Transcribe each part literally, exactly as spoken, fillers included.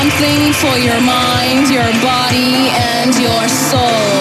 something for your mind, your body, and your soul.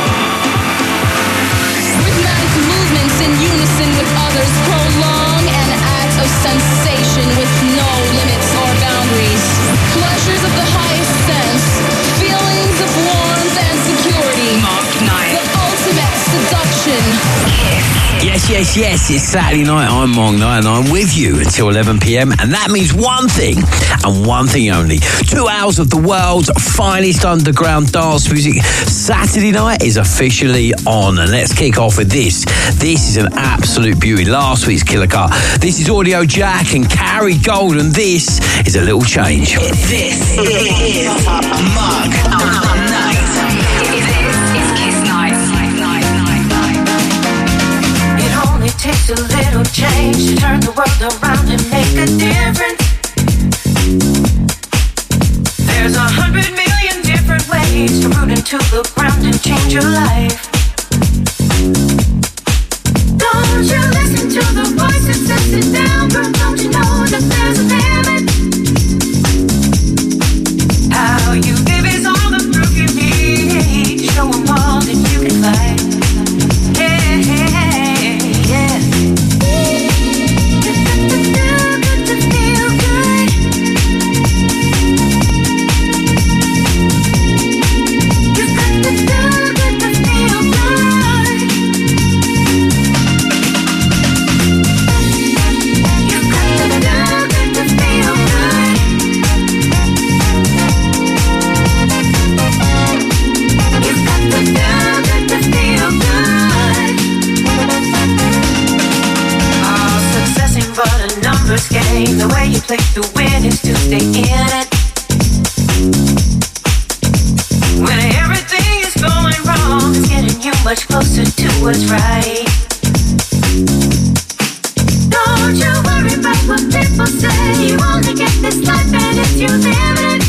Rhythmic movements in unison with others prolong an act of sensation with no limits or boundaries. Pleasures of the highest sense, feelings of warmth and security. Mark Knight. The ultimate seduction. Yes, yes, yes, it's Saturday night. I'm Mark Knight and I'm with you until eleven p.m. And that means one thing and one thing only. Two hours of the world's finest underground dance music. Saturday night is officially on. And let's kick off with this. This is an absolute beauty. Last week's Killer Cut. This is Audio Jack and Carrie Gold. And this is A Little Change. This is Mark Knight. This is Kiss Night. It takes a little change to turn the world around and make a difference. There's a hundred million different ways to root into the ground and change your life. Don't you listen to the voice that sets it down, girl, don't you know that there's a limit? How you live is all the proof you need. Show 'em all that you can fight. Hey, hey, hey. Yeah. Game. The way you play to win is to stay in it. When everything is going wrong, it's getting you much closer to what's right. Don't you worry about what people say. You only get this life and if you live it,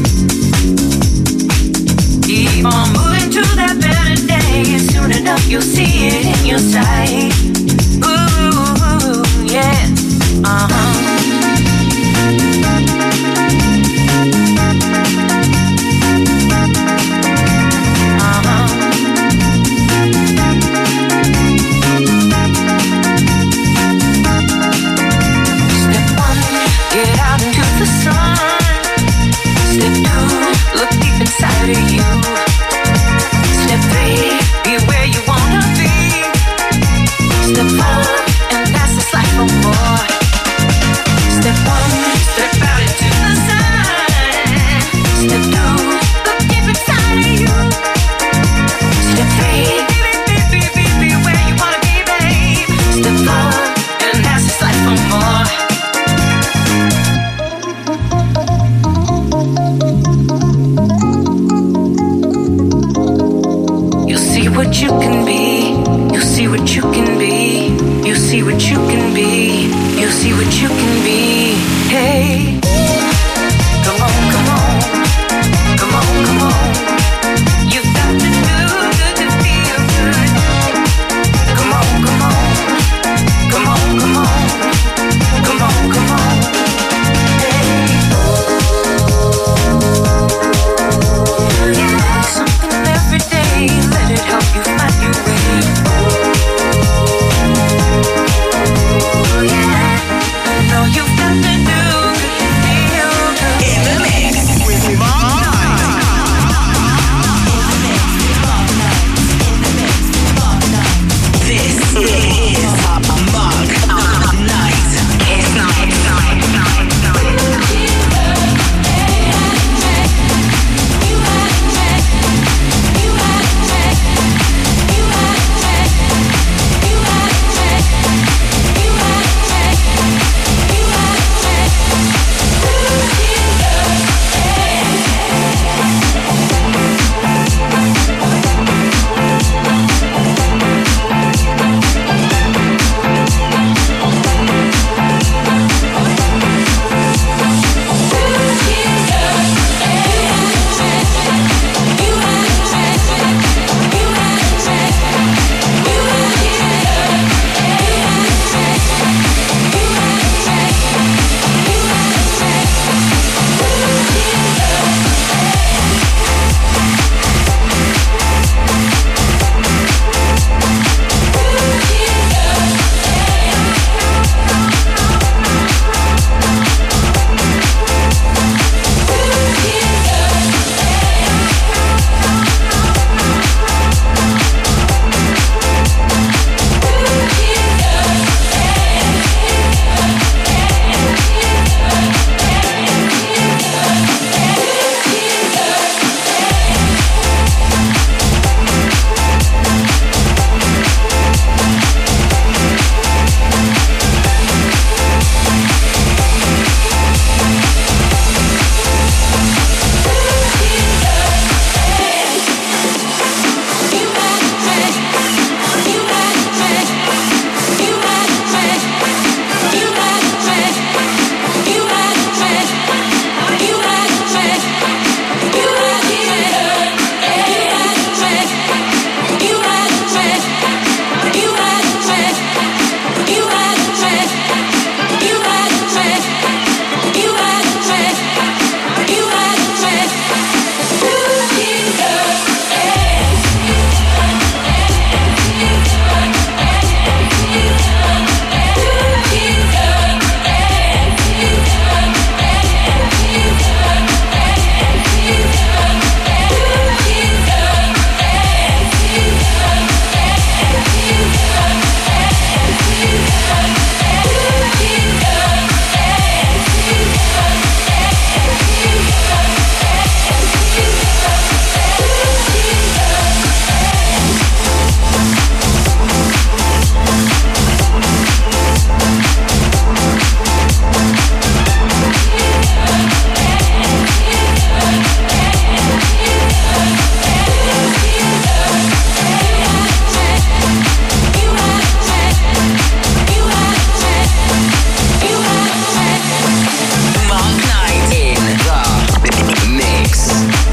keep on moving to that better day, and soon enough you'll see it in your sight. Ooh, yeah. Uh-huh. Step one, get out into the sun.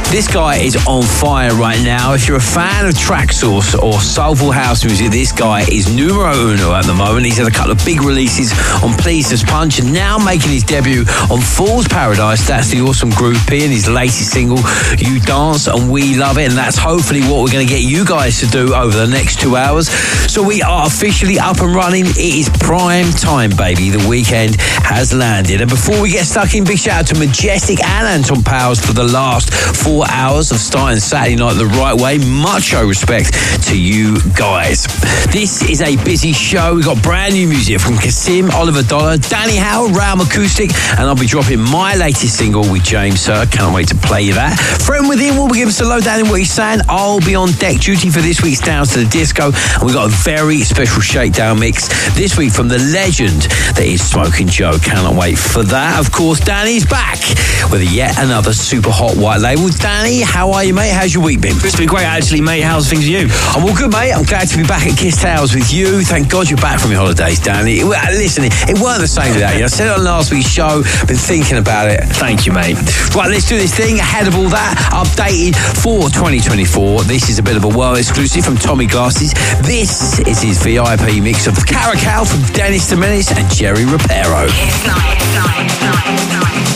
This guy is on fire right now. If you're a fan of Traxsource or soulful house music, this guy is numero uno at the moment. He's had a couple of big releases on Please As Punch and now making his debut on Fool's Paradise. That's the awesome Groove P and his latest single, You Dance and We Love It. And that's hopefully what we're going to get you guys to do over the next two hours. So we are officially up and running. It is prime time, baby. The weekend has landed. And before we get stuck in, big shout out to Majestic and Anton Powers for the last four hours of starting Saturday night the right way. Much show respect to you guys. This is a busy show. We've got brand new music from Kasim, Oliver Dollar, Danny Howard, Ram Acoustic, and I'll be dropping my latest single with James Sir. Can't wait to play you that. Friend Within will be giving us a lowdown in what he's saying. I'll be on deck duty for this week's Downs to the Disco, and we've got a very special shakedown mix this week from the legend that is Smoking Joe. Cannot wait for that. Of course, Danny's back with yet another super hot white label. Danny, how are you, mate? How's your week been? It's been great, actually, mate. How's things with you? I'm all good, mate. I'm glad to be back at Kiss Towers with you. Thank God you're back from your holidays, Danny. It, listen, it, it weren't the same without you. I said it on last week's show. Been thinking about it. Thank you, mate. Right, let's do this thing. Ahead of all that, updated for twenty twenty-four. This is a bit of a world exclusive from Tommy Glasses. This is his V I P mix of Caracal from Dennis the Menace and Jerry Rapero. Kiss Night, night, night, night.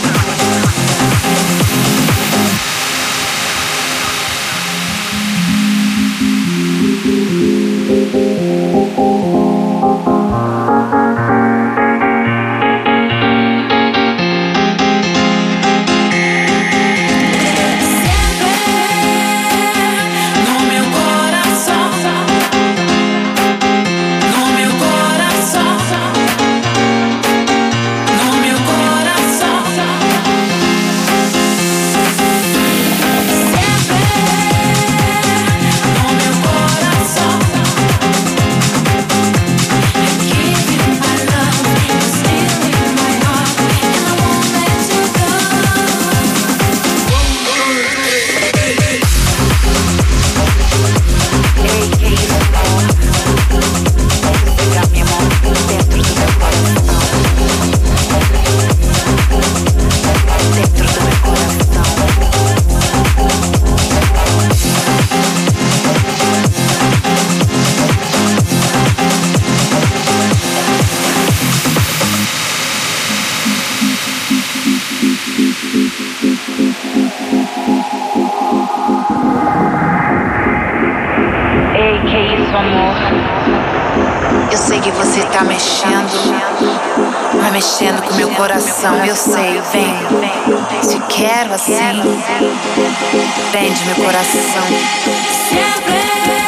Mexendo com meu coração, eu sei, vem. Te quero assim, prende meu coração. Sempre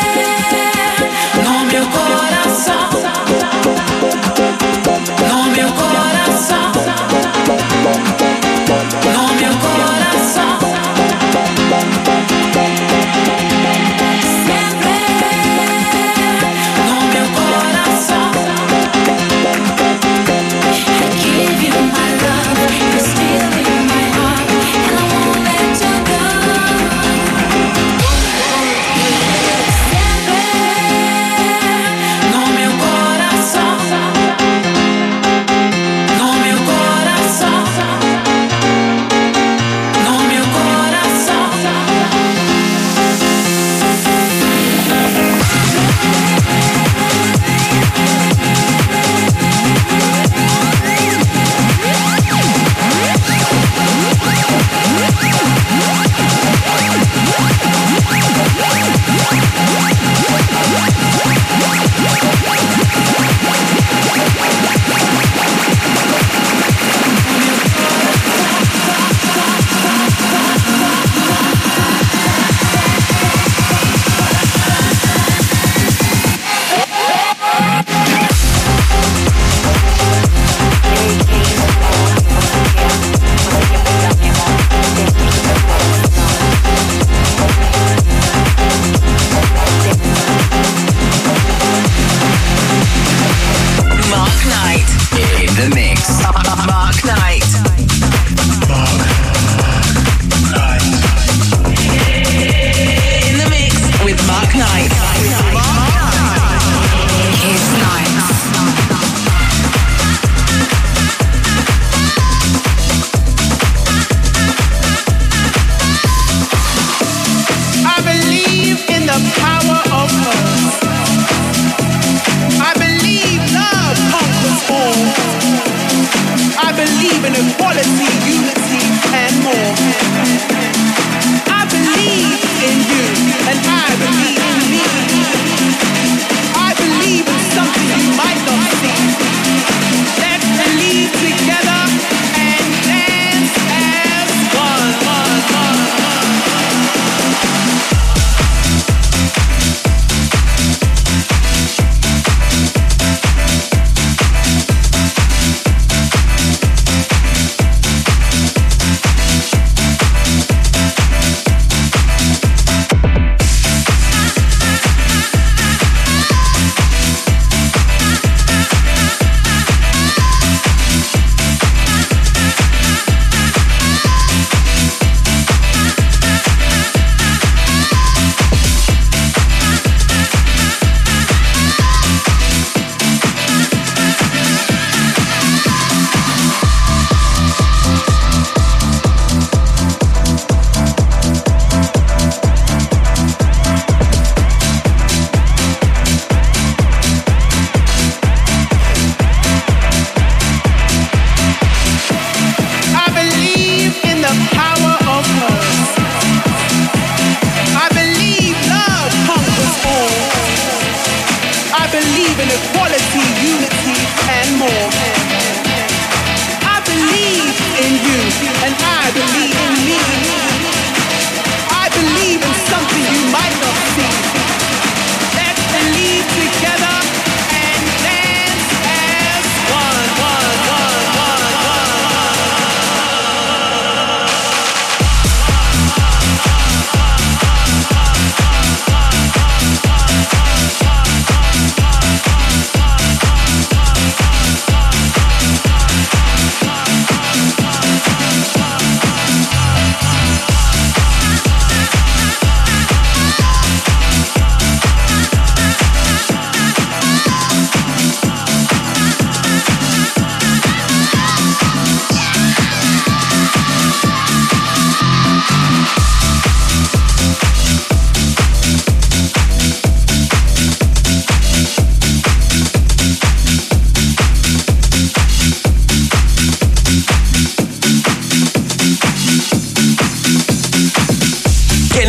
no meu coração, no meu coração, no meu coração. No meu coração.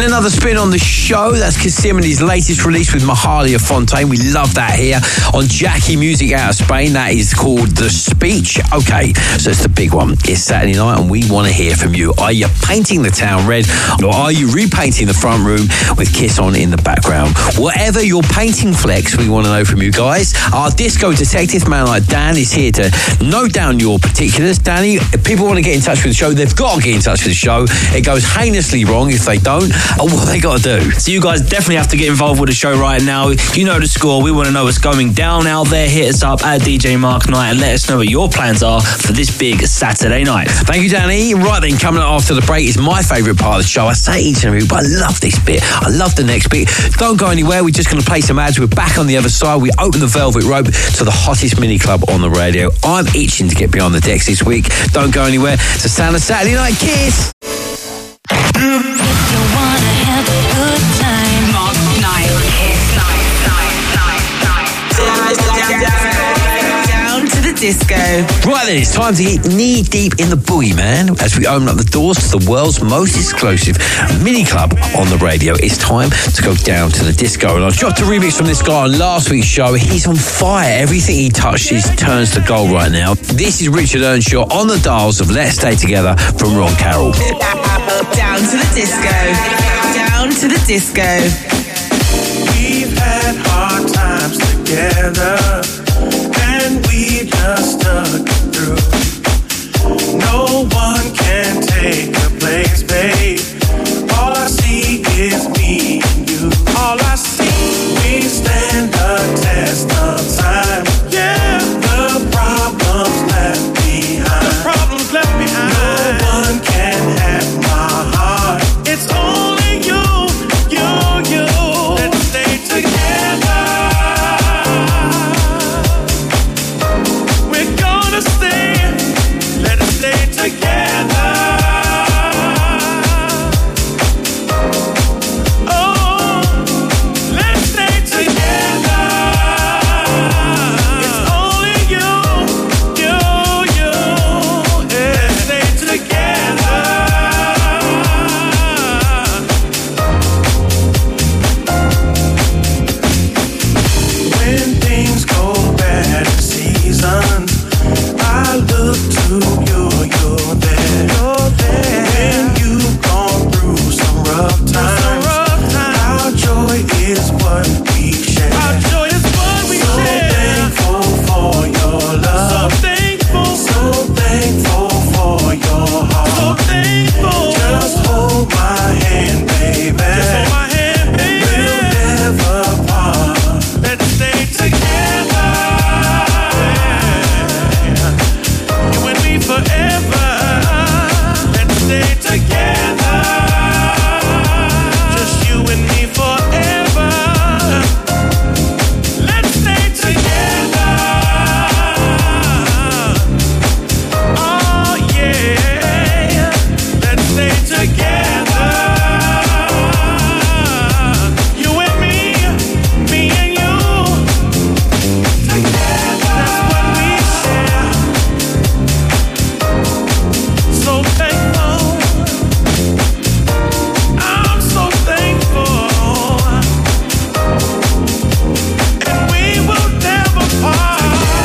another spin on the show. That's Kisimini's latest release with Mahalia Fontaine. We love that here on Jackie Music out of Spain. That is called The Speech. Okay, so it's the big one. It's Saturday night and we want to hear from you. Are you painting the town red or are you repainting the front room with Kiss on in the background? Whatever your painting flex, we want to know from you guys. Our disco detective man like Dan is here to note down your particulars. Danny, if people want to get in touch with the show, they've got to get in touch with the show. It goes heinously wrong if they don't. Oh, what they got to do? So you guys definitely have to get involved with the show right now. You know the score. We want to know what's going down out there. Hit us up at D J Mark Knight and let us know what your plans are for this big Saturday night. Thank you, Danny. Right then, coming up after the break is my favourite part of the show. I say each and every week, but I love this bit. I love the next bit. Don't go anywhere. We're just going to play some ads. We're back on the other side. We open the velvet rope to the hottest mini club on the radio. I'm itching to get behind the decks this week. Don't go anywhere. It's the sound of Saturday Night Kiss. If you wanna have a good time, Mark Knight. Down to the disco. Right then, it's time to get knee deep in the boogie, man. As we open up the doors to the world's most exclusive mini club on the radio, it's time to go down to the disco. And I dropped a remix from this guy on last week's show. He's on fire. Everything he touches turns to gold right now. This is Richard Earnshaw on the dials of Let's Stay Together from Ron Carroll. Down to the disco. Down to the disco. We've had hard times together, and we just stuck it through. No one can take your place, babe. All I see is me and you. All I see, we stand the test of time. Yeah, the problems left behind. The problems left behind. No one can have my heart. It's only you, you, you. Let's stay together. We're gonna stay. Let's stay together. Oh, let's stay together. It's only you, you, you. Let's stay together. When things go bad in seasons, I look to you, you're there. You're there. When you've gone through some rough times, our joy is what we share. Our joy is what we so share. Thankful for your love. So thankful. So thankful for your heart. So thankful. Just hold my hand, baby. Just hold my hand, baby. We'll never part. Let's stay together. You and me forever. Let's stay together. Just you and me forever. Let's stay together. Oh yeah. Let's stay together. You and me, me and you. Together. That's what we share. So thankful. I'm so thankful. And we will never part.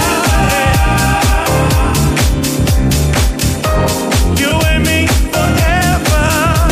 You and me forever.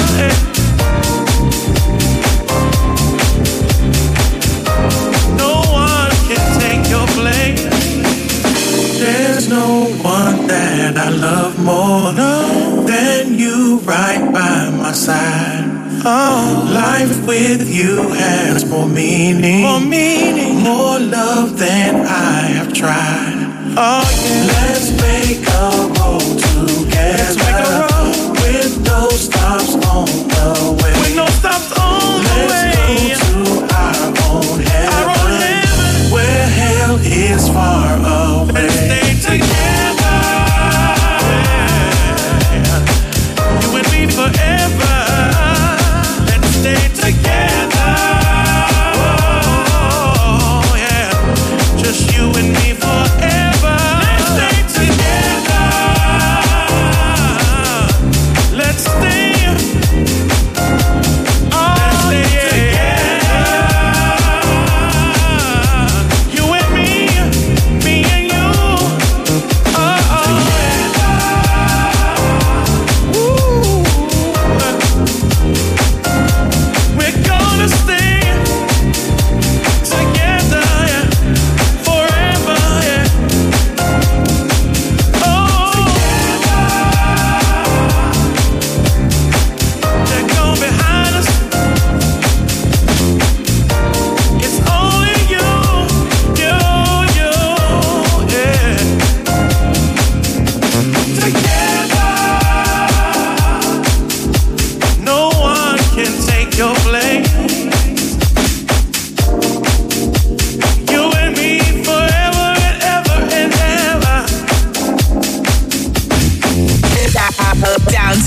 No one can take your place. There's no one that I love more than you right by my side. Oh, life with you has more meaning, more meaning, more love than I have tried. Oh yeah, let's make a road together. Let's make a road with no stops on the way. With no stops on the way. Let's go to our own heaven, our own heaven, where hell is far away. Let's stay together. You and me forever. Let's stay together. Oh yeah, just you and me forever. Let's stay together.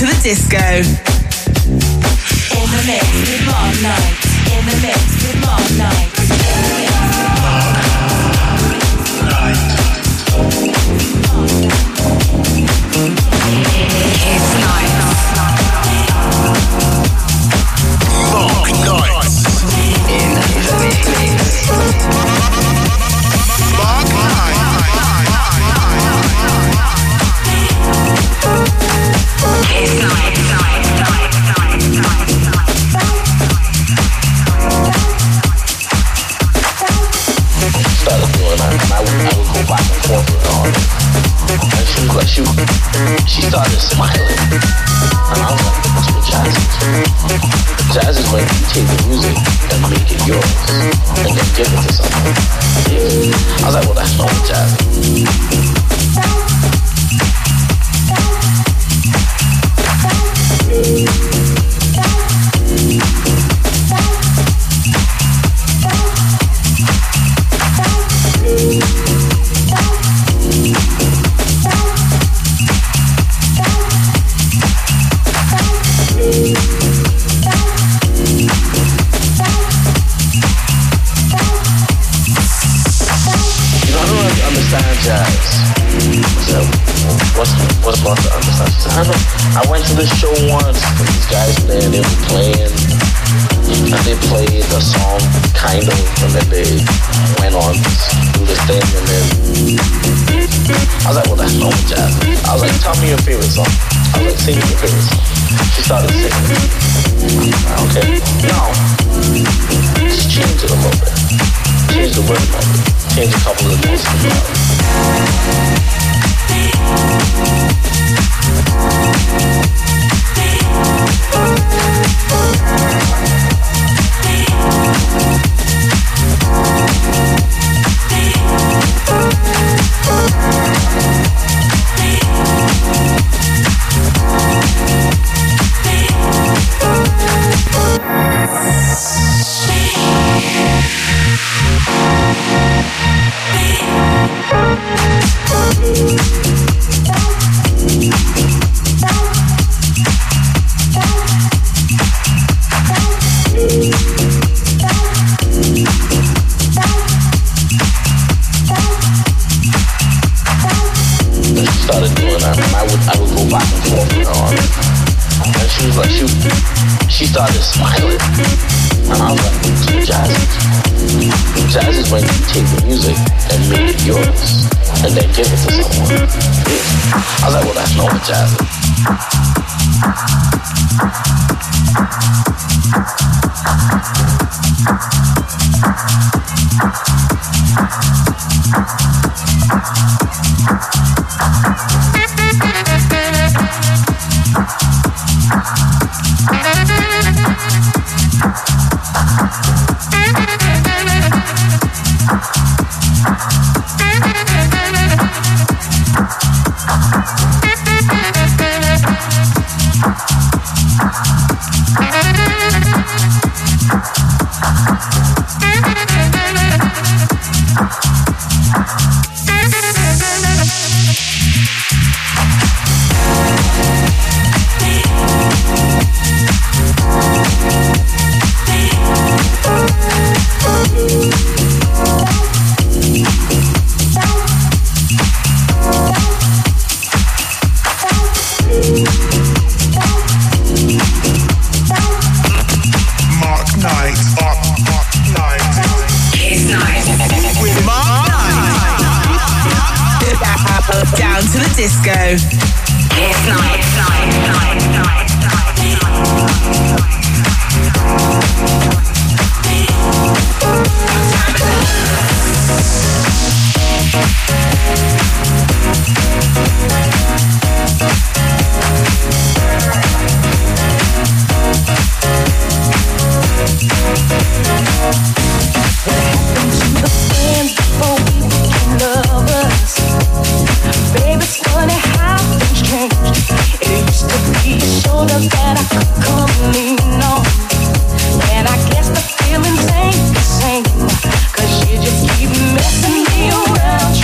to the disco. In the mix with Mark Knight. In the mix with Mark Knight. In the mix with Mark Knight. It's night. Mark Knight. In the mix. Mark Knight. It's night. Started doing that, and I would, I would go back and forth with her. And she was like, she, she started smiling. And I was like, that's what jazz is. Jazz is when you take the music and make it yours, and then give it to someone. Yeah. I was like, well, that's not what jazz I went to this show once, and these guys were there, they were playing, and they played a song, kind of, and then they went on to do this thing, and then I was like, well, that's normal jazz. I was like, tell me your favorite song. I was like, sing your favorite song. She started singing. Okay, now, just change it a little bit. Change the rhythm of it. Change a couple of notes of it.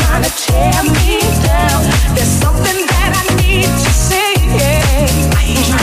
Tear me down. There's something that I need to say. Yeah. I ain't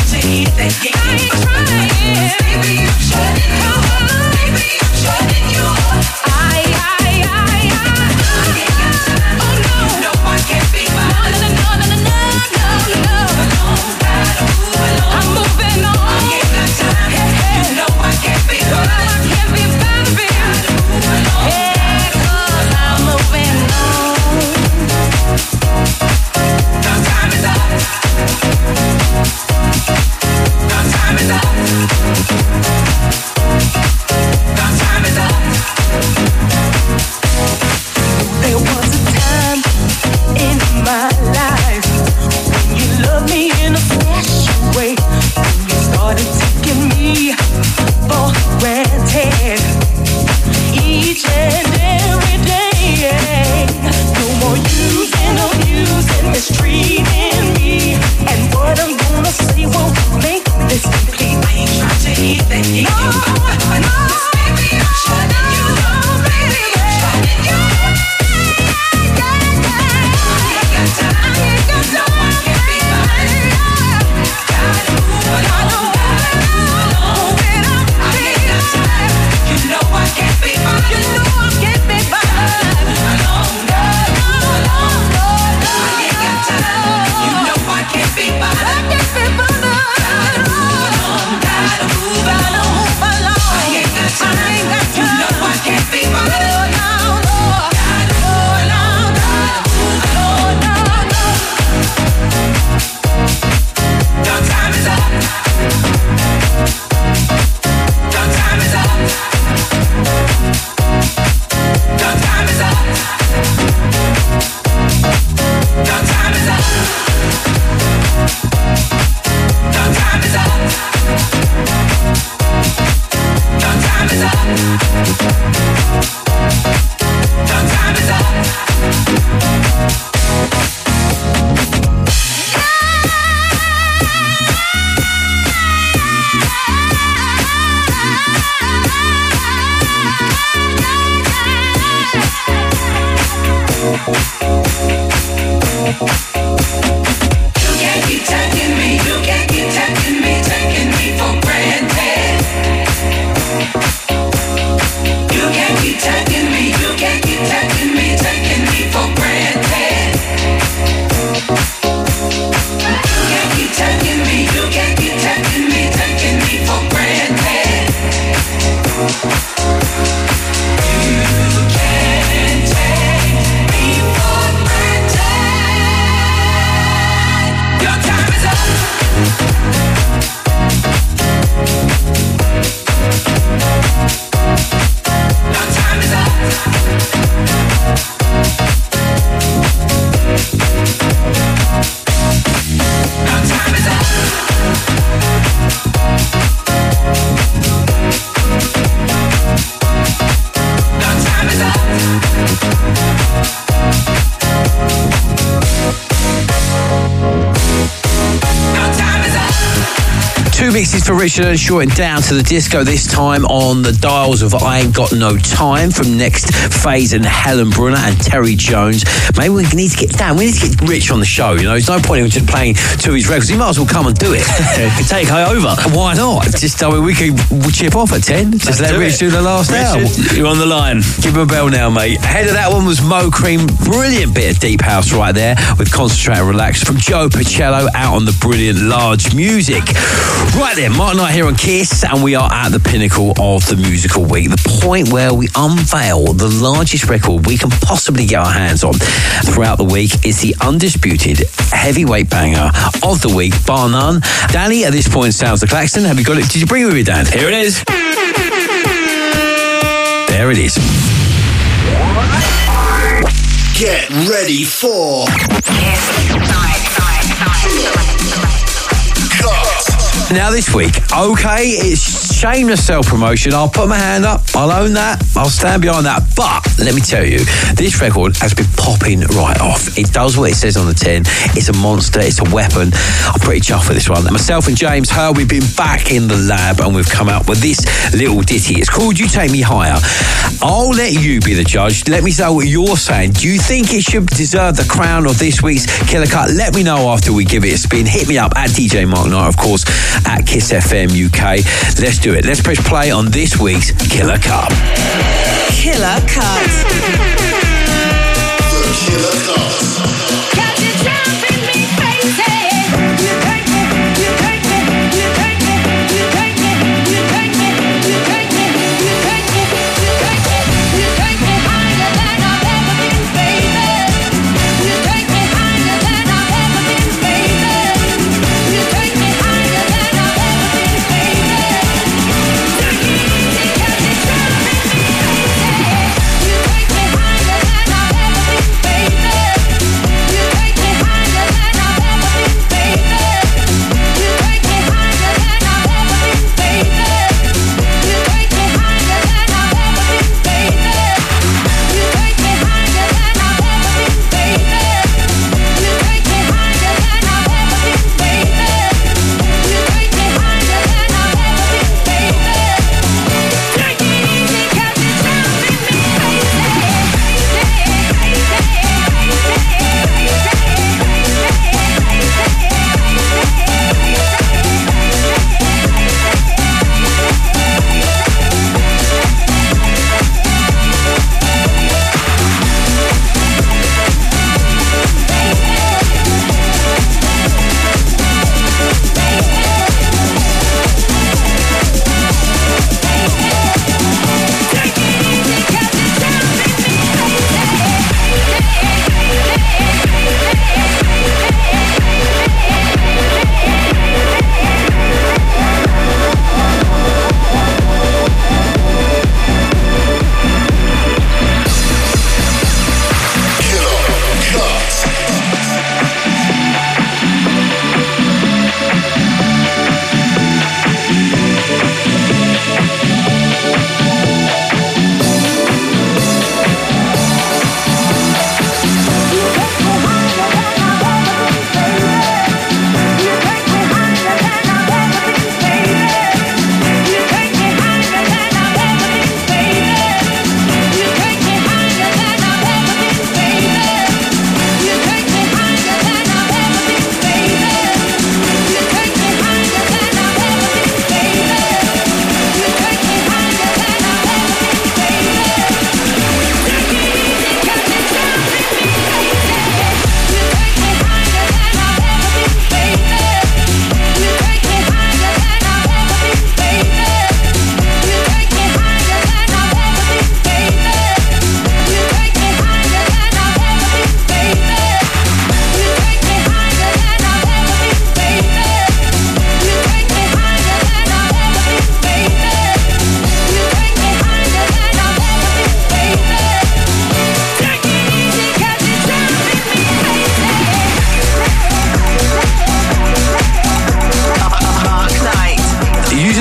Two mixes for Richard Earnshaw and Down to the Disco, this time on the dials of I Ain't Got No Time from Next Phase and Helen Brunner and Terry Jones. Maybe we need to get down. We need to get Rich on the show, you know. There's no point in just playing two of his records. He might as well come and do it. Take her over. Why not? Just, I mean, we can we'll chip off at ten. Just Let's let do Rich it. do the last hour. You're on the line. Give him a bell now, mate. Ahead of that one was Mo Cream. Brilliant bit of deep house right there with Concentrate and Relax from Joe Pacello out on the brilliant Large Music. Right then, Mark Knight here on Kiss, and we are at the pinnacle of the musical week, the point where we unveil the largest record we can possibly get our hands on. Throughout the week, it's the undisputed heavyweight banger of the week, bar none. Danny, at this point, sounds the klaxon. Have you got it? Did you bring it with you, Dan? Here it is. There it is. Get ready for Kiss Night. Now this week, okay, it's shameless self-promotion. I'll put my hand up. I'll own that. I'll stand behind that. But let me tell you, this record has been popping right off. It does what it says on the tin. It's a monster. It's a weapon. I'm pretty chuffed with this one. Myself and James Hurl, we've been back in the lab and we've come out with this little ditty. It's called You Take Me Higher. I'll let you be the judge. Let me know what you're saying. Do you think it should deserve the crown of this week's Killer Cut? Let me know after we give it a spin. Hit me up at D J Mark Knight, of course, at Kiss F M U K. Let's do it. Let's press play on this week's Killer Cut. Killer Cut. the Killer Cut.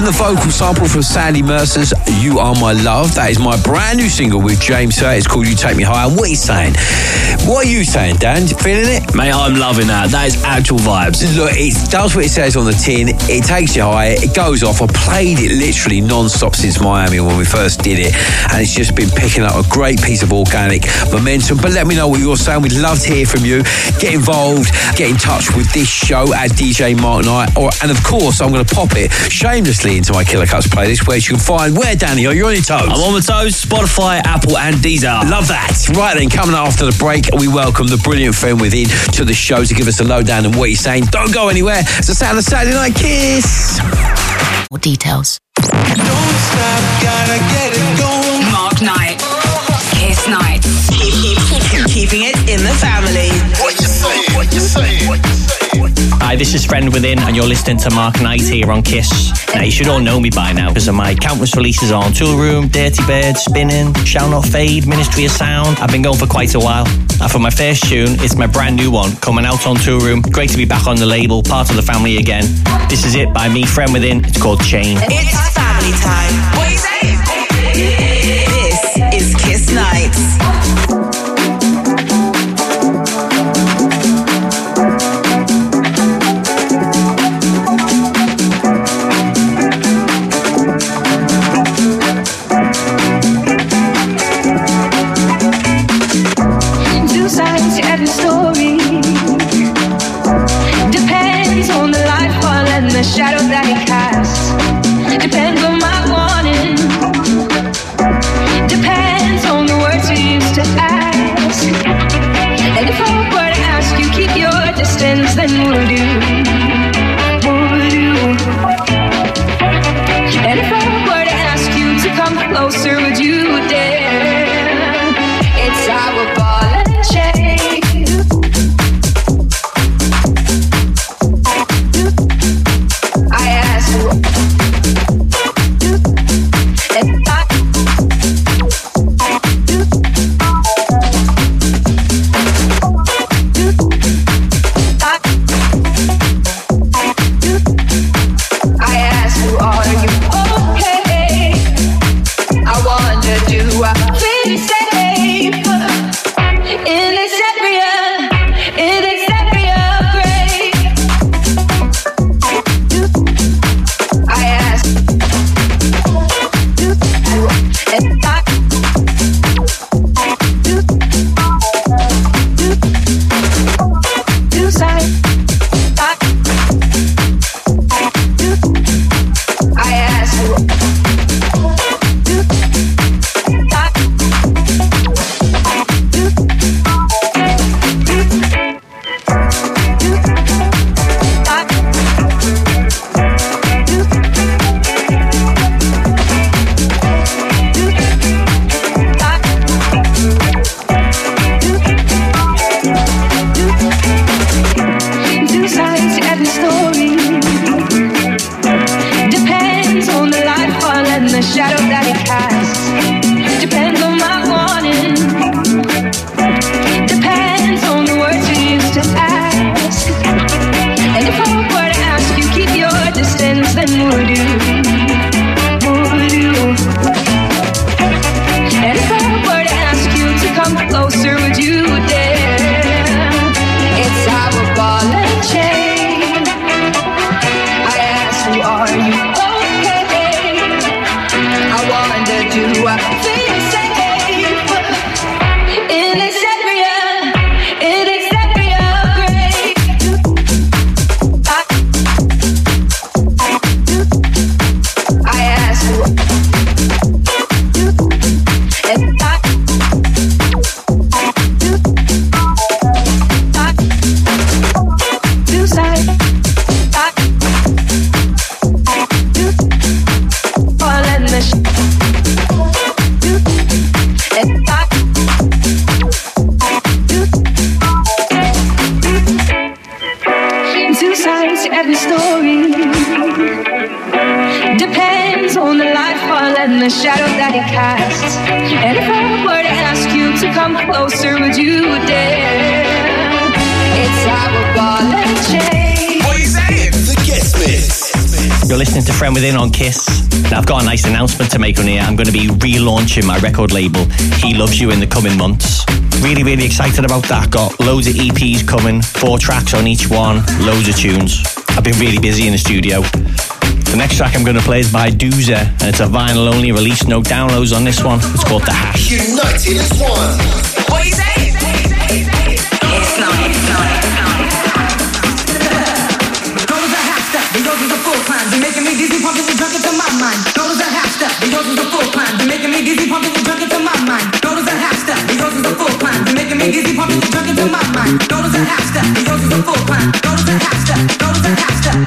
the vocal sample from Sandy Mercer's You Are My Love. That is my brand new single with James Hurt. It's called You Take Me Higher. And what are you saying? What are you saying, Dan? You feeling it? Mate, I'm loving that. That is actual vibes. Look, it does what it says on the tin. It takes you higher. It goes off. I played it literally non-stop since Miami when we first did it. And it's just been picking up a great piece of organic momentum. But let me know what you're saying. We'd love to hear from you. Get involved. Get in touch with this show at D J Mark Knight. Or, and of course, I'm going to pop it shamelessly into my Killer Cuts playlist, where you can find, where, Danny, are you on your toes? I'm on my toes. Spotify, Apple and Deezer. Love that. Right then, coming up after the break, we welcome the brilliant friend within to the show to give us a lowdown on what he's saying. Don't go anywhere. It's the sound of Saturday Night Kiss. More details. Don't stop, gotta get it going. Mark Knight. Kiss Night. Keeping it in the family. What you saying? What you saying? What you saying? Hi, this is Friend Within, and you're listening to Mark Knight here on Kiss. Now, you should all know me by now because of my countless releases on Tool Room, Dirty Bird, Spinning, Shall Not Fade, Ministry of Sound. I've been going for quite a while. And for my first tune, it's my brand new one, coming out on Tool Room. Great to be back on the label, part of the family again. This is it by me, Friend Within. It's called Chain. It's family time. What you say? This is Kiss Nights. The shadow that it casts depends on my warning, depends on the words we used to ask. And if I were to ask you, keep your distance, then would you, would you? And if I were to ask you to come closer, would you dare? It's our ball and chain. The shadow that it casts. And if I were to ask you to come closer, would you dare? It's our ball and chain. What are you saying? The Kiss Mix. You're listening to Friend Within on Kiss. Now, I've got a nice announcement to make on here. I'm going to be relaunching my record label, He Loves You, in the coming months. Really, really excited about that. Got loads of E Ps coming, four tracks on each one, loads of tunes. I've been really busy in the studio. The next track I'm going to play is by Doozer, and it's a vinyl-only release, no downloads on this one. It's called The Hash. United as one. What you say? It's not, it's not, it's not. Goes a half step, he goes to the full climb. You're making me dizzy, pumping the drunk into my mind. Goes a half step, he goes to the full climb. You're making me dizzy, pumping the drunk into my mind. Goes a half step, he goes to the full climb. You're making me dizzy, pumping the drunk into my mind. Goes a half step, he goes to the full climb. Goes a half step, goes a half step.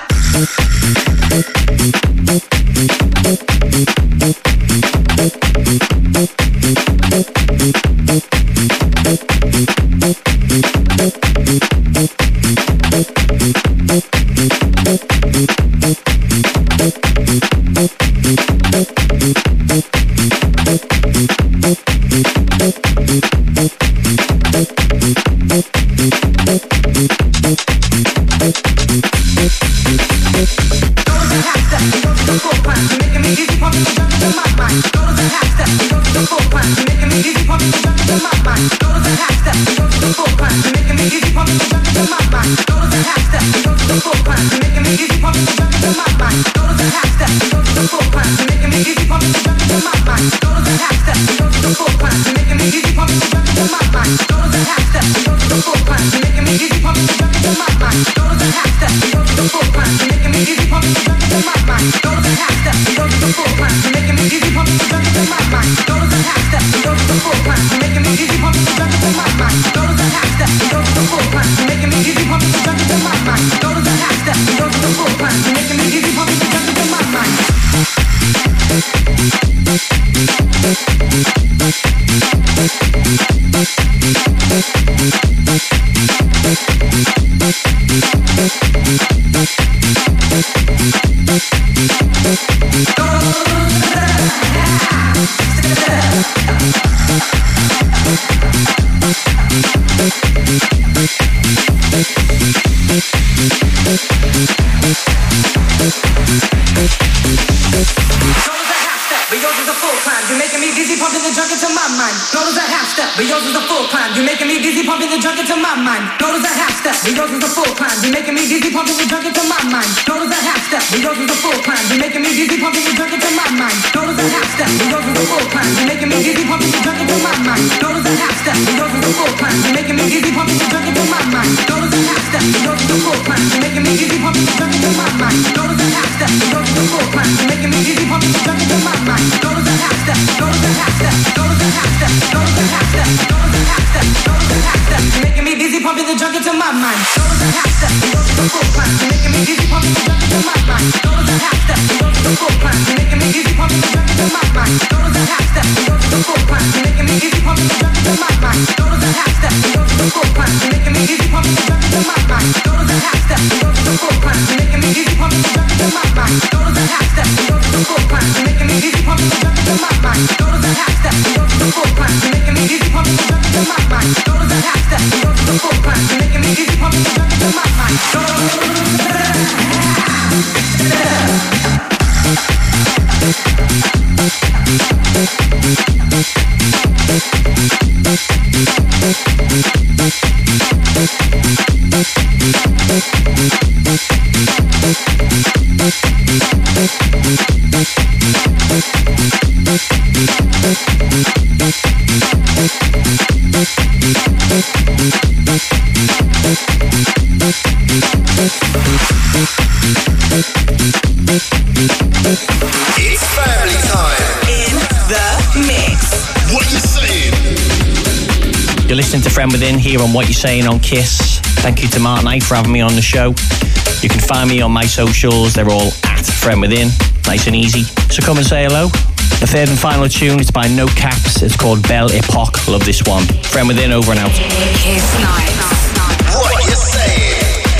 It's family time. In the mix. What you saying? You're listening to Friend Within here on What You're Saying on Kiss. Thank you to Mark Knight for having me on the show. You can find me on my socials. They're all at Friend Within. Nice and easy. So come and say hello. The third and final tune is by No Caps. It's called Belle Epoque. Love this one. Friend Within, over and out. Kiss Nights. What you saying?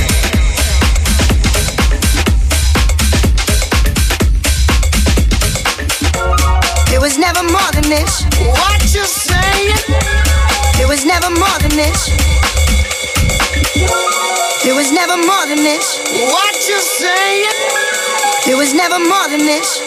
It was never more than this. What you saying? It was never more than this. It was never more than this. What you saying? It was never more than this.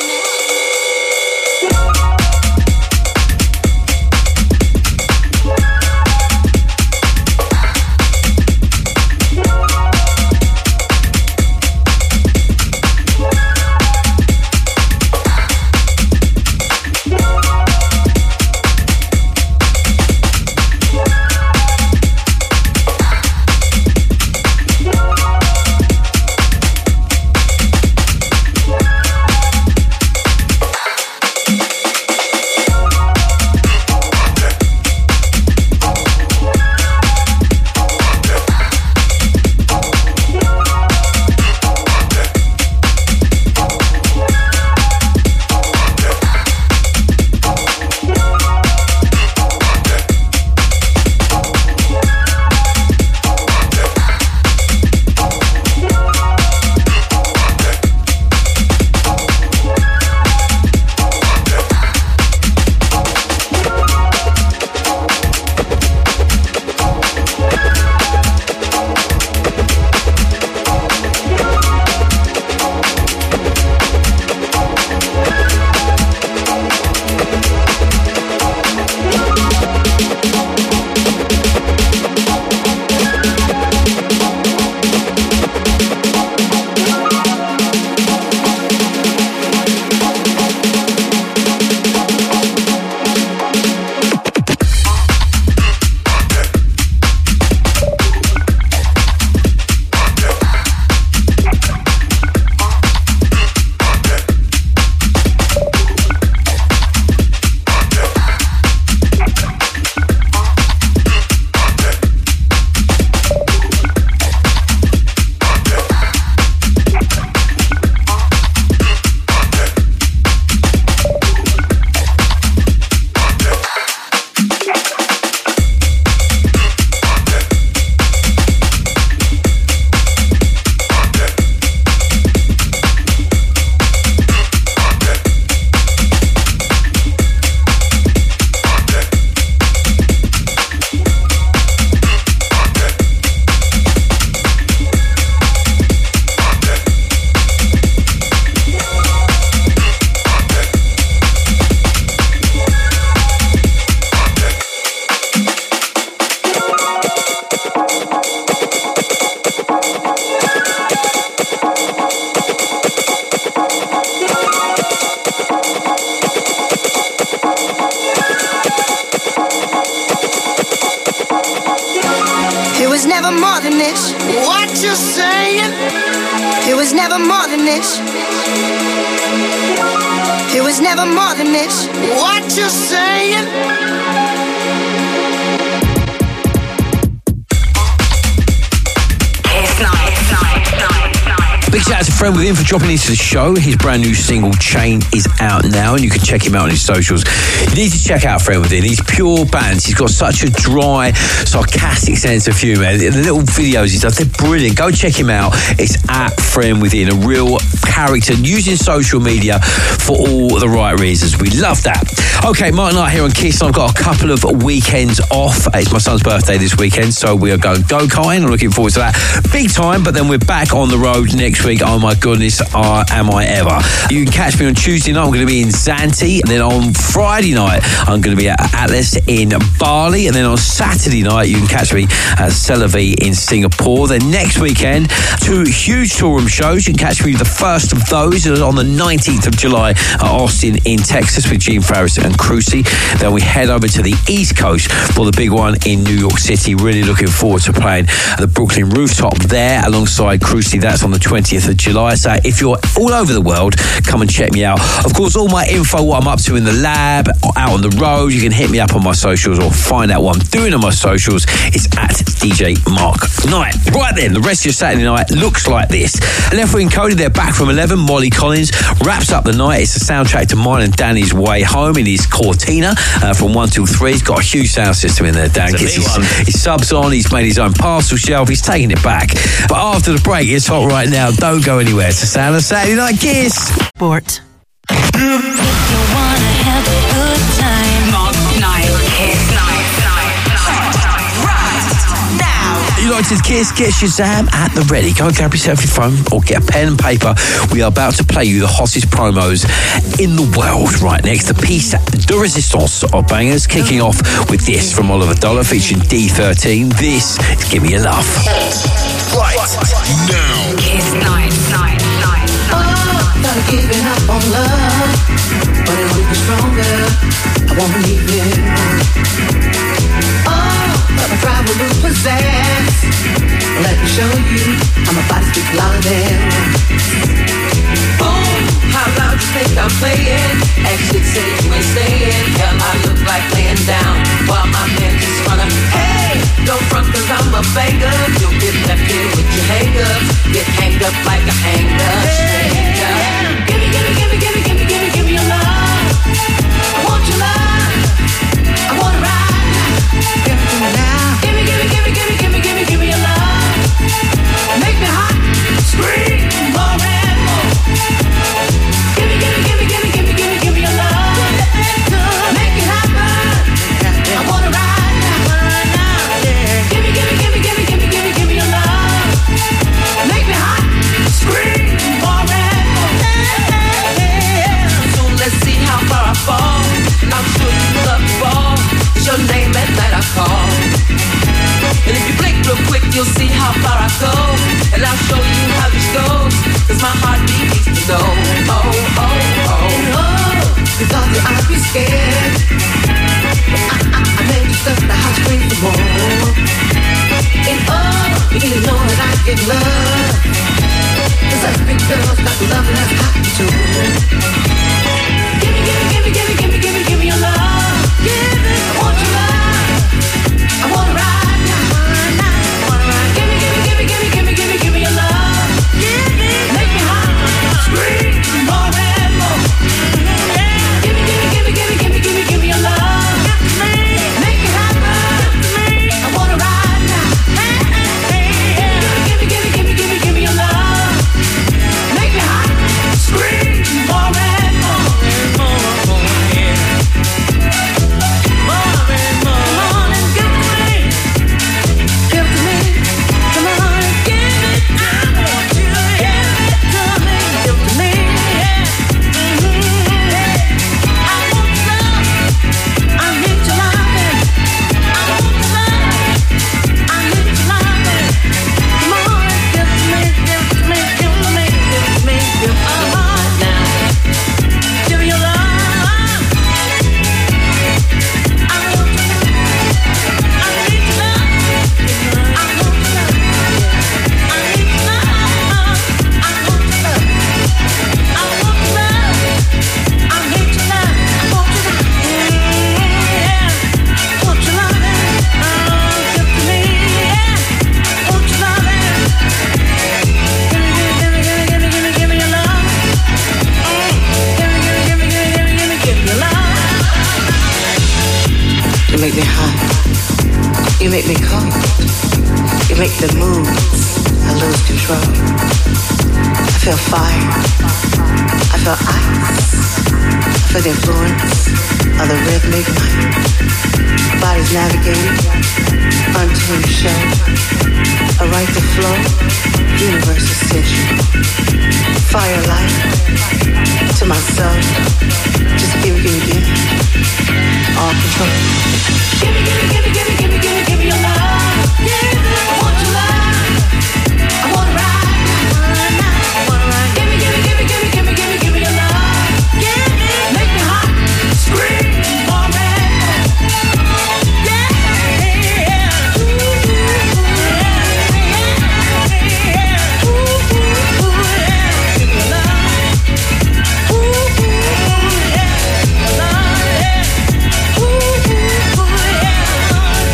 Within for dropping into the show. His brand new single Chain is out now, and you can check him out on his socials. You need to check out Friend Within. He's pure bands. He's got such a dry, sarcastic sense of humour. The little videos he does, they're brilliant. Go check him out. It's at Friend Within, a real character using social media for all the right reasons. We love that. Okay, Mark Knight here on Kiss. I've got a couple of weekends off. It's my son's birthday this weekend, so we are going go-karting. I'm looking forward to that big time, but then we're back on the road next week. Oh my goodness, uh, am I ever. You can catch me on Tuesday night. I'm going to be in Zante, and then on Friday night I'm going to be at Atlas in Bali, and then on Saturday night you can catch me at Celavi in Singapore. Then next weekend, two huge touring shows. You can catch me the first of those on the nineteenth of July at Austin in Texas with Gene Farris and Cruci. Then we head over to the East Coast for the big one in New York City. Really looking forward to playing at the Brooklyn Rooftop there alongside Cruci. That's on the twentieth of July. So if you're all over the world, come and check me out. Of course, all my info, what I'm up to in the lab, out on the road, you can hit me up on my socials or find out what I'm doing on my socials. It's at D J Mark Knight. Right then, the rest of your Saturday night looks like this. Left Wing Cody, they're back from eleven. Molly Collins wraps up the night. It's the soundtrack to mine and Danny's Way Home in his Cortina uh, from one till three. He's got a huge sound system in there, Dan. Gets his, his subs on, he's made his own parcel shelf, he's taking it back. But after the break, it's hot right now. Don't go anywhere. It's the sound of Saturday Night Kiss. Sport. If you wanna have a good time, Mark Knight, Kiss Night, night, night, night, right now. United Kiss, get Shazam at the ready. Go and grab yourself your phone or get a pen and paper. We are about to play you the hottest promos in the world right next. The piece de resistance of bangers, kicking off with this from Oliver Dollar featuring D thirteen. This is Give Me Your Love. Right now. Kiss night, night, night. Oh, gotta give it up on love, but it'll make me stronger. I won't leave it. Oh, but my drive will lose possess. Let me show you how my body speaks louder than. Boom, how loud you think I'm playing? Exit say you ain't staying. Hell, I look like laying down while my man just wanna. Hey, don't front cause I'm a banger. You'll get left here with your hang-ups. Get hanged up like a hanger. Straight up. Give me, give me, give me, give me, give me, give me, give me your love. I want your love. I wanna ride now. Give it to me now. Give me, give me, give me, give me, give me, give me, give me your love. Make me hot. Scream more and more. Give me, give me, give me, give me, give me, give me, give me your love. Make it happen. I wanna ride now. Give me, give me, give me, give me, give me, give me, give me your love. Make me hot. Scream more and more. So let's see how far I fall. And I'm sure you love the ball. It's your name at night I call. And if you blink real quick, you'll see how far I go. And I'll show you how this goes. Cause my heart needs to know. Oh, oh, oh. And oh, you thought that I'd be scared. But I, I, I made you stuff the house scream for more. And oh, you didn't know that I get love. Cause us big girls got the love and that's hot too. Give me, give me, give me, give me, give me, give me, give me your love. Give it, I want your love. I wanna ride now. Give me, give me, give me, give me, give me, give me, give me your love. Make me hot, scream more and more. Give me, give me, give me, give me, give me, give me, give me your love. Make it happen. I wanna ride now. Give me, give me, give me, give me, give me your love. Make me hot, scream more and more. You make me hot. You make me cold. You make the moves. I lose control. I feel fire. I feel ice. I feel the influence of the rhythmic night. Bodies navigating untuned show. A right to flow. Universal tension. Firelight to myself. Just give me, give me, give me. All control. Give me, give me, give me, give me, give me, give me, give me your love. Give me, I want your love. I wanna ride now. Give me, give me, give me, give me, give me, give me, give me your love. Give me, make me hot, scream more and more. Yeah, yeah. Ooh, yeah. Ooh, ooh, yeah. Give me your love. Ooh, ooh, yeah. Your love, yeah. Ooh, ooh, yeah.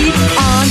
keep on.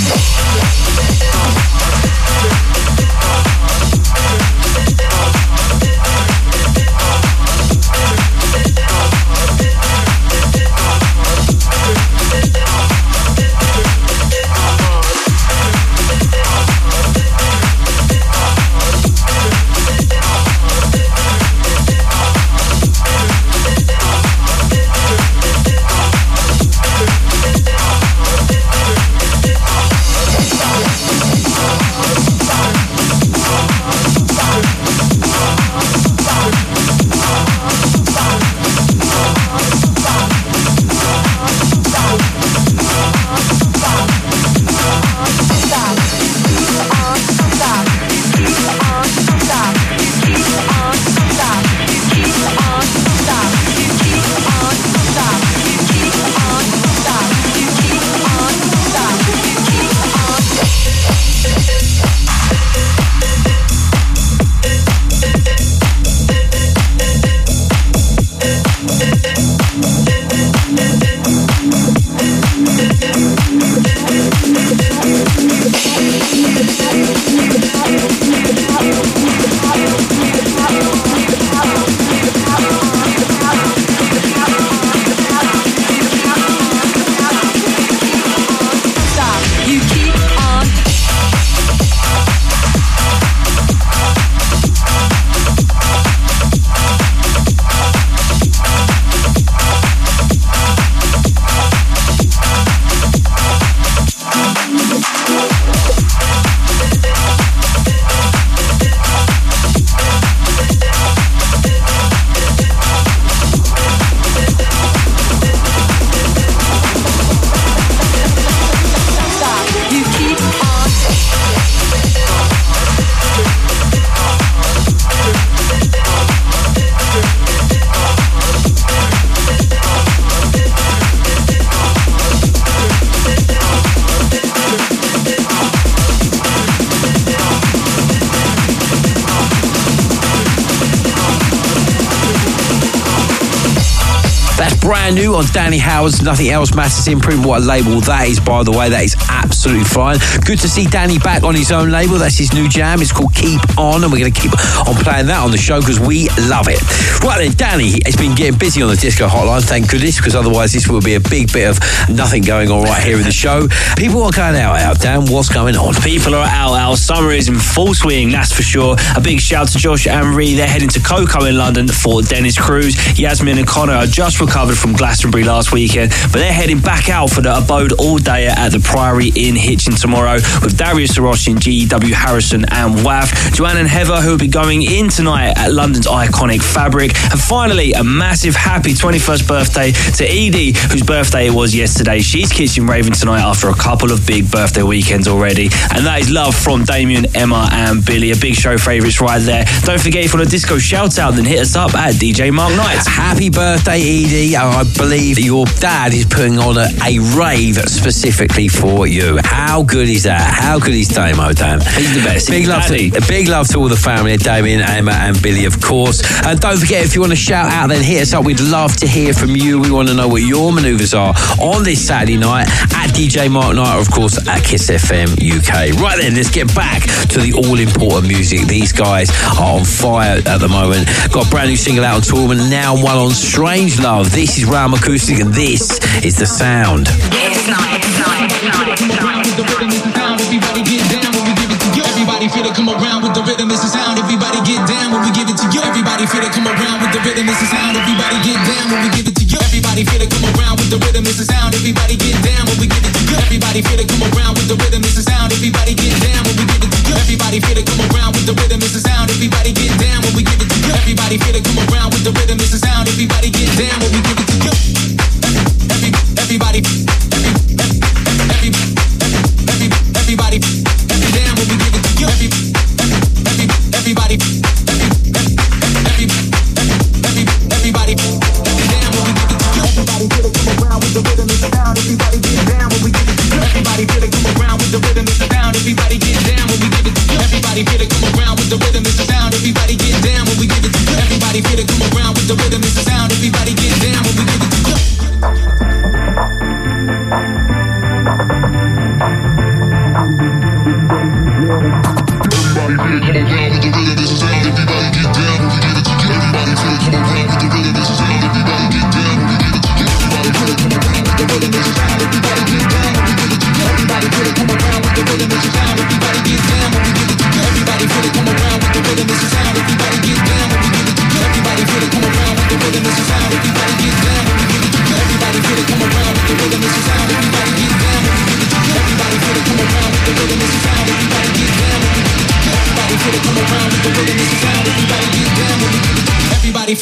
Brand new on Danny Howard's Nothing Else Matters imprint. What a label that is, by the way. That is absolutely fine. Good to see Danny back on his own label. That's his new jam. It's called Keep On, and we're going to keep on playing that on the show because we love it. Right then, Danny has been getting busy on the disco hotline, thank goodness, because otherwise this would be a big bit of nothing going on right here in the show. People are going out, out, Dan. What's going on? People are out, out. Summer is in full swing, that's for sure. A big shout to Josh and Ree. They're heading to Coco in London for Dennis Cruz. Yasmin and Connor are just recovered from Glastonbury last weekend, but they're heading back out for the Abode all day at the Priory in Hitchin tomorrow with Darius Saroshin, G W Harrison and W A F. Joanne and Heather, who will be going in tonight at London's iconic Fabric. And finally, a massive happy twenty-first birthday to Edie, whose birthday it was yesterday. She's kitchen raving tonight after a couple of big birthday weekends already. And that is love from Damien, Emma and Billy. A big show favourites right there. Don't forget, if you want a disco shout out, then hit us up at D J Mark Knight. Happy birthday, Edie. I believe your dad is putting on a, a rave specifically for you. How good is that? How good is Damo, Dan? He's the best. Big love, to, a big love to all the family, Damien, Emma and Billy, of course. And don't forget, if you want to shout out, then hit us up. We'd love to hear from you. We want to know what your manoeuvres are on this Saturday night at D J Mark Knight, or of course at Kiss F M U K. Right then, let's get back to the all-important music. These guys are on fire at the moment. Got a brand new single out on tour, and now one on Strange Love. This is Realm Acoustic, and this is The Sound. Kiss Night, night, night, night. Everybody get down when we give it to you. Everybody feel it come around with the rhythm, it's the sound. Everybody get down when we give it to you. Everybody feel it come around with the rhythm, it's the sound. Everybody get down when we give it to you. Everybody feel it come around with the rhythm, it's the sound. Everybody get down when we give it to you. Everybody feel it come around with the rhythm, it's the sound. Everybody get down when we give it to you. Everybody feel it come around with the rhythm, it's the sound. Everybody get down when we give it to you. Everybody feel it come around with the rhythm, it's the sound. Everybody get down when we give it to you. Every, everybody, every, every, every, everybody, every down when we give it to you. Every, every, everybody, every, every, every, everybody, every down when we give it to you. Everybody feel it come around with the rhythm, it's the sound. Everybody get down when we give it to you. Everybody feel it come around with the rhythm, it's the sound. Everybody get down when we give it to you. Everybody feel it come around with the rhythm, it's the sound. Everybody get down when we give it to you. Everybody feel it come around with the rhythm, it's the sound. Everybody get down when we give it to you.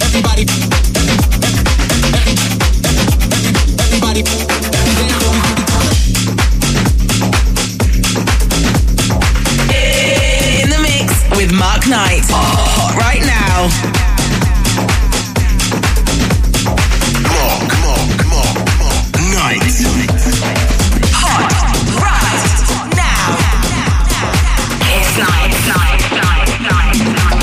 Everybody, everybody, in the mix with Mark Knight. Hot right now. Mark, Mark, Mark, Mark Knight. Hot right now. Kiss Night, Night, Night, Night,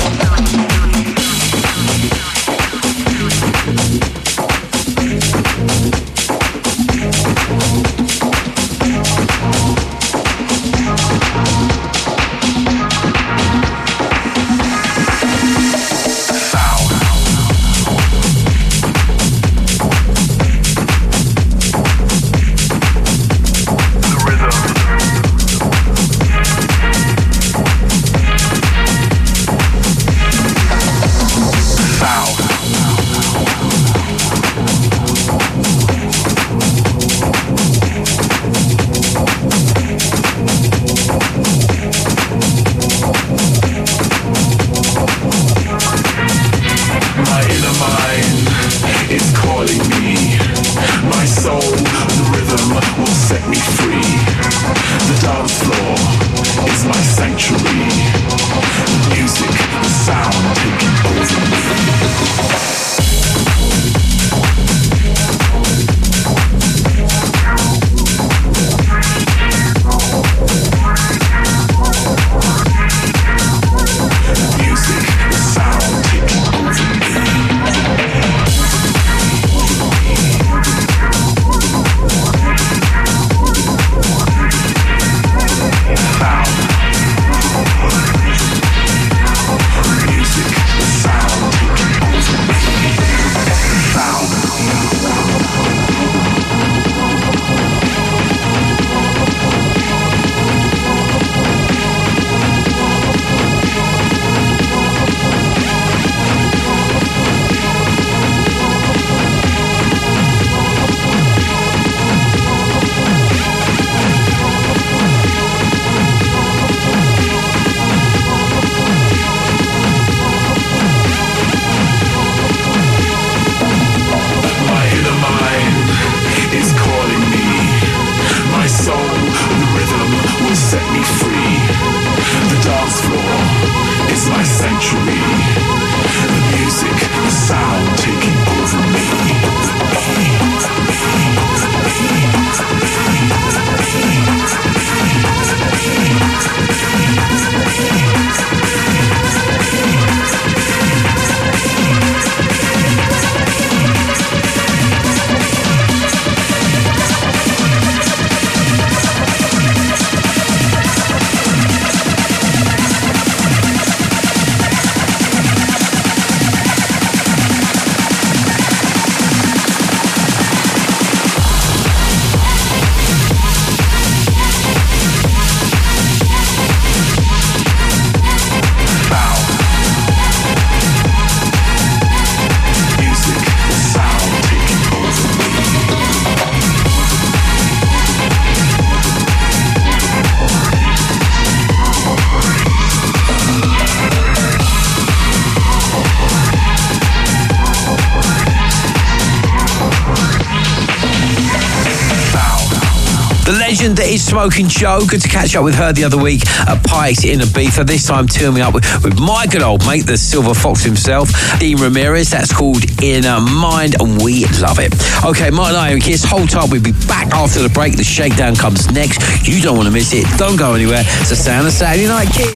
legend that is Smoking Joe. Good to catch up with her the other week at Pikes in Ibiza. This time teaming up with, with my good old mate, the Silver Fox himself, Dean Ramirez. That's called Inner Mind, and we love it. Okay, Mark and I and Kiss, hold tight. We'll be back after the break. The Shakedown comes next. You don't want to miss it. Don't go anywhere. It's the sound of Saturday Night Kiss.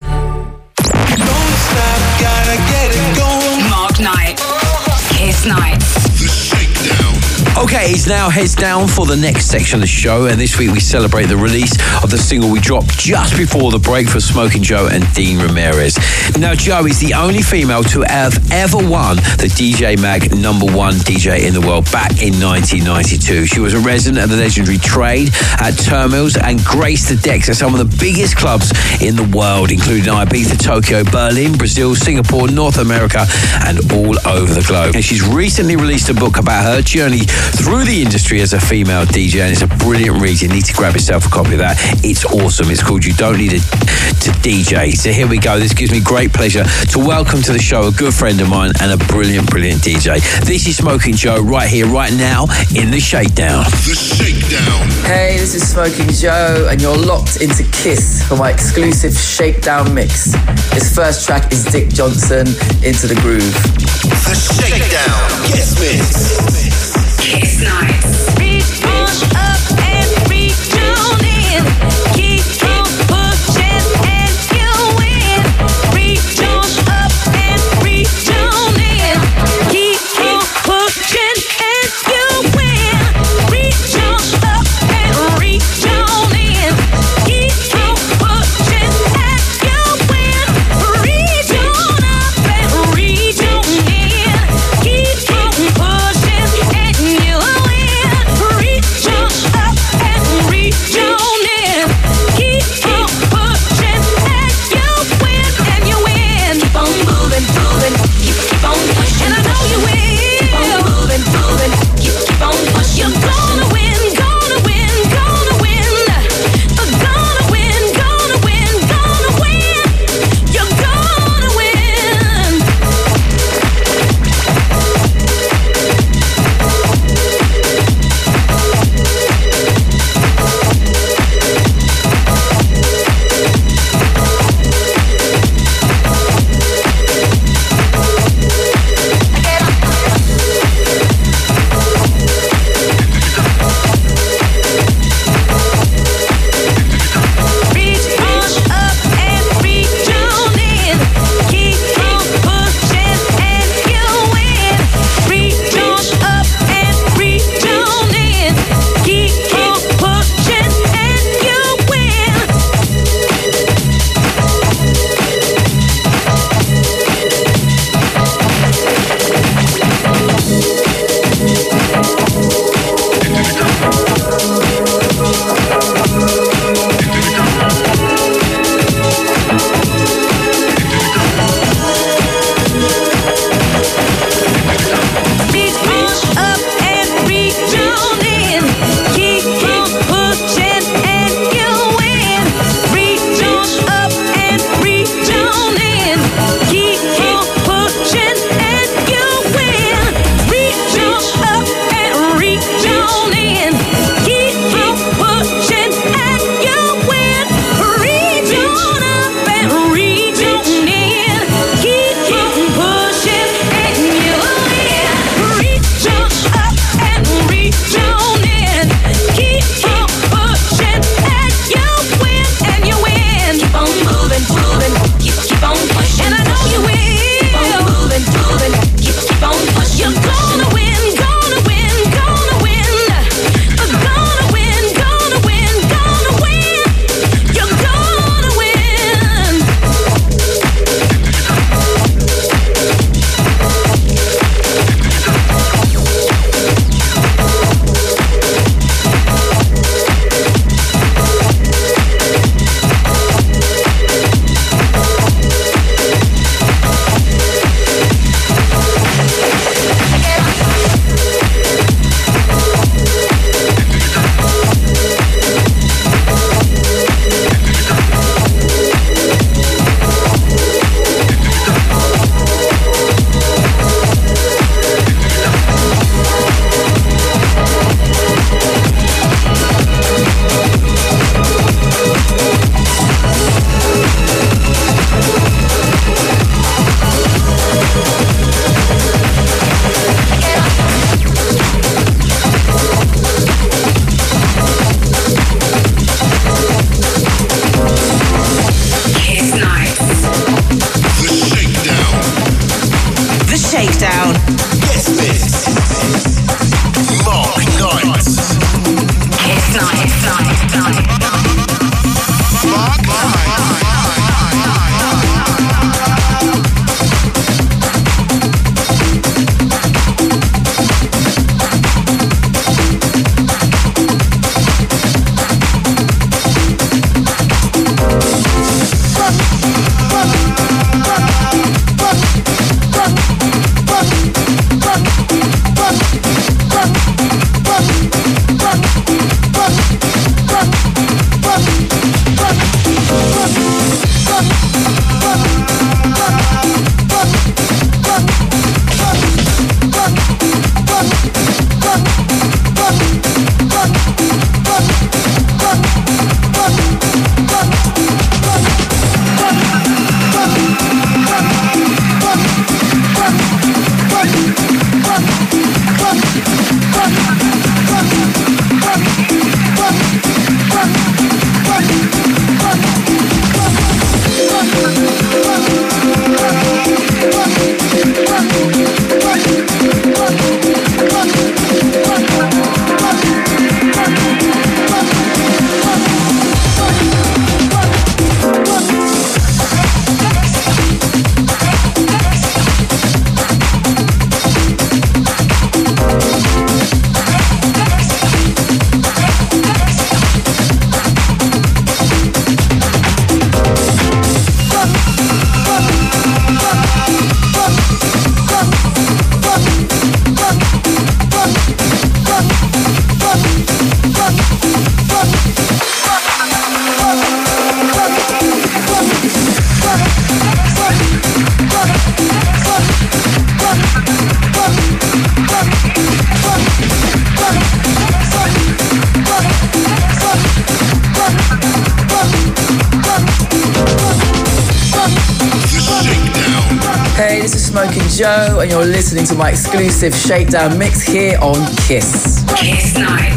Don't stop, gotta get it going. Mark Knight. Kiss Night. The Shakedown. Okay, it's now heads down for the next section of the show, and this week we celebrate the release of the single we dropped just before the break for Smoking Joe and Dean Ramirez. Now, Joe is the only female to have ever won the D J Mag number one D J in the world back in nineteen ninety-two. She was a resident of the legendary Trade at Terminals and graced the decks at some of the biggest clubs in the world, including Ibiza, Tokyo, Berlin, Brazil, Singapore, North America, and all over the globe. And she's recently released a book about her journey through the industry as a female D J, and it's a brilliant read. You need to grab yourself a copy of that. It's awesome. It's called You Don't Need a, to D J. So here we go. This gives me great pleasure to welcome to the show a good friend of mine and a brilliant, brilliant D J. This is Smoking Joe right here, right now in the Shakedown. The Shakedown. Hey, this is Smoking Joe, and you're locked into Kiss for my exclusive Shakedown mix. This first track is Dick Johnson, Into the Groove. The Shakedown. Kiss Mix. Kiss Nights. Reach on up and reach on in. Keep on pushing and you win. Reach on up and reach on in. Keep on pushing and you win. Reach on up and reach on in. Keep on pushing and you win. Reach on up and reach on in. Keep on pushing and you win. Joe, and you're listening to my exclusive Shakedown mix here on Kiss. Kiss Nights.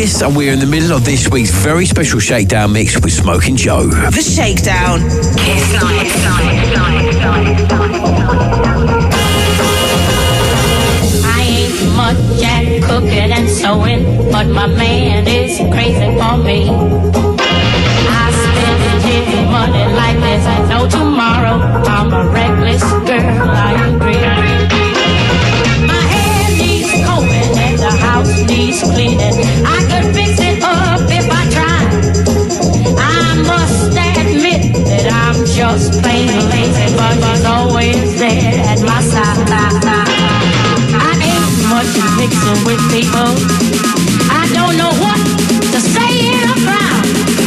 Kiss, and we're in the middle of this week's very special Shakedown mix with Smoking Joe. The Shakedown. Kiss Night. I ain't much at cooking and sewing, but my man is crazy for me. I spend his money like there's no tomorrow. I'm a reckless girl, I agree. My hair needs combing and the house needs cleaning. I could fix it up if I tried. I must admit that I'm just plain lazy, but he's always there at my side. I ain't much mixing with people. I don't know what to say in a crowd.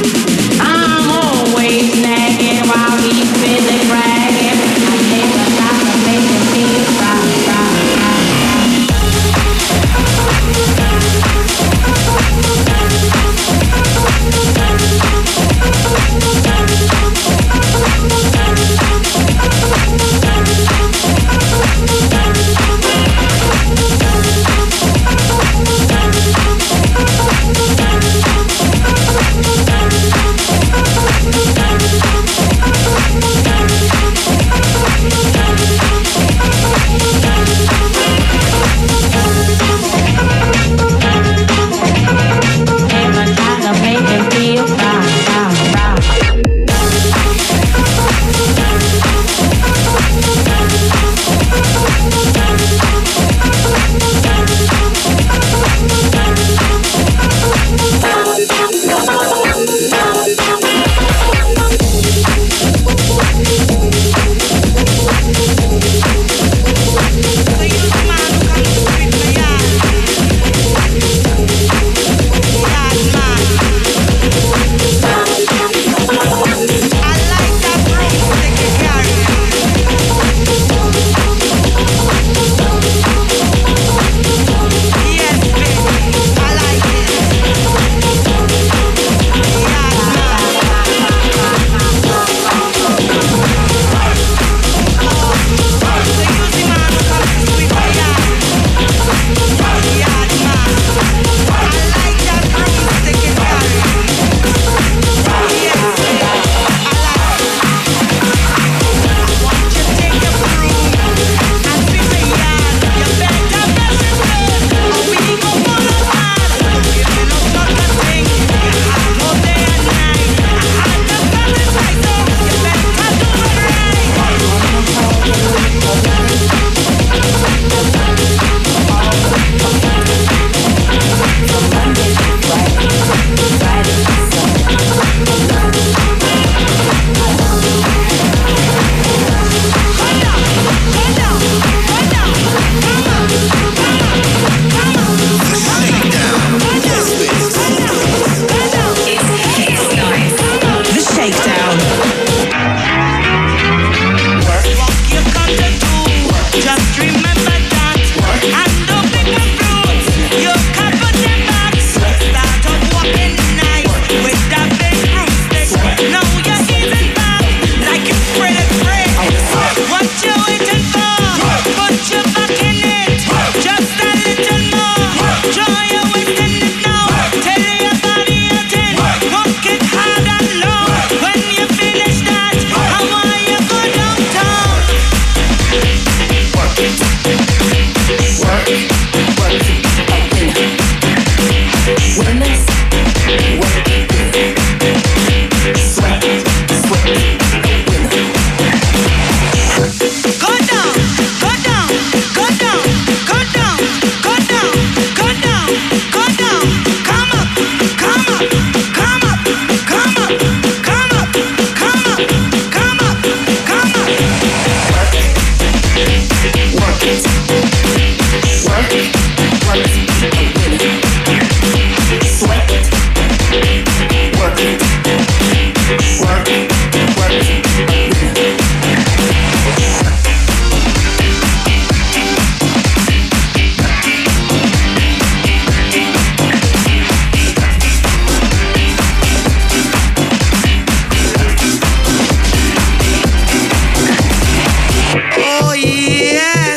I'm always nagging while he's busy bragging. I never stop to make him feel proud, proud, proud.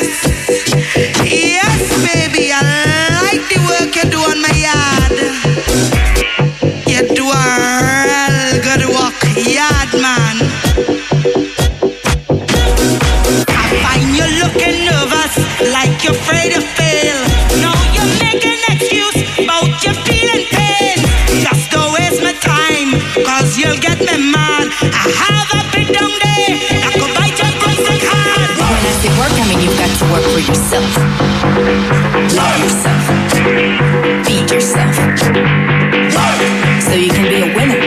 Yes, baby, I like the work you do on my yard. Find you looking nervous, like you're afraid to fail. Now you're making excuse about your feeling pain. Just don't waste my time, cause you'll get me mad. I have a big down day, I could bite your bracelet hard. When I say work, I mean you've got to work for yourself. Love yourself. Feed yourself. So you can be a winner.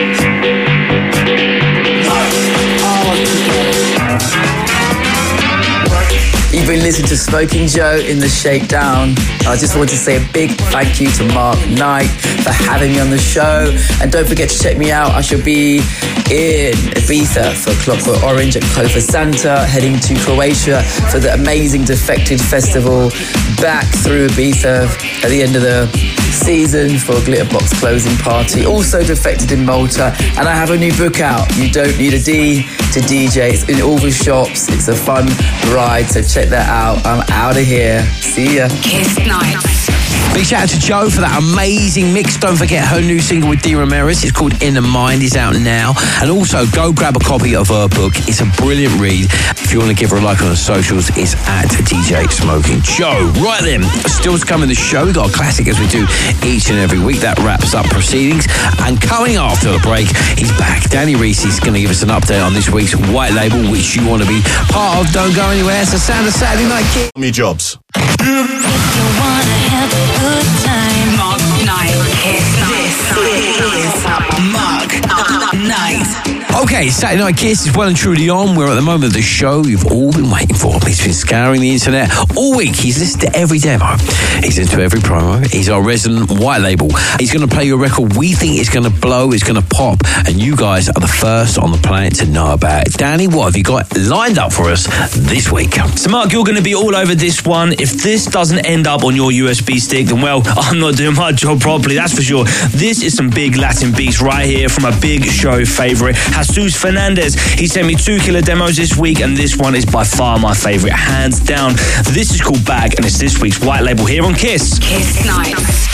All together. You've been listening to Smoking Joe in the Shakedown. I just want to say a big thank you to Mark Knight for having me on the show. And don't forget to check me out. I shall be in Ibiza for Clockwork Orange at Kofa Santa, heading to Croatia for the amazing Defected Festival, back through Ibiza at the end of the season for Glitterbox closing party. Also Defected in Malta. And I have a new book out, You Don't Need a D to D J. It's in all the shops. It's a fun ride, so check that out. I'm out of here. See ya. Kiss Nights. Big shout out to Joe for that amazing mix. Don't forget her new single with Dee Ramirez. It's called Inner Mind. It's out now. And also, go grab a copy of her book. It's a brilliant read. If you want to give her a like on the socials, it's at D J Smoking Joe. Right then, still to come in the show. We've got a classic as we do each and every week. That wraps up proceedings. And coming after the break, he's back. Danny Reese is going to give us an update on this week's White Label, which you want to be part of. Don't go anywhere. It's the sound of Saturday Night Kick. Me jobs. If you wanna have a good time, Mark Knight. Kiss Night. This is Mark Knight. Okay, Saturday Night Kiss is well and truly on. We're at the moment of the show you've all been waiting for. He's been scouring the internet all week. He's listened to every demo. He's into every promo. He's our resident White Label. He's going to play you a record we think is going to blow, it's going to pop, and you guys are the first on the planet to know about it. Danny, what have you got lined up for us this week? So Mark, you're going to be all over this one. If this doesn't end up on your U S B stick, then well, I'm not doing my job properly, that's for sure. This is some big Latin beats right here from a big show favourite, Jesus Fernandez. He sent me two killer demos this week, and this one is by far my favourite, hands down. This is called Back, and it's this week's White Label here on Kiss. Kiss Nights.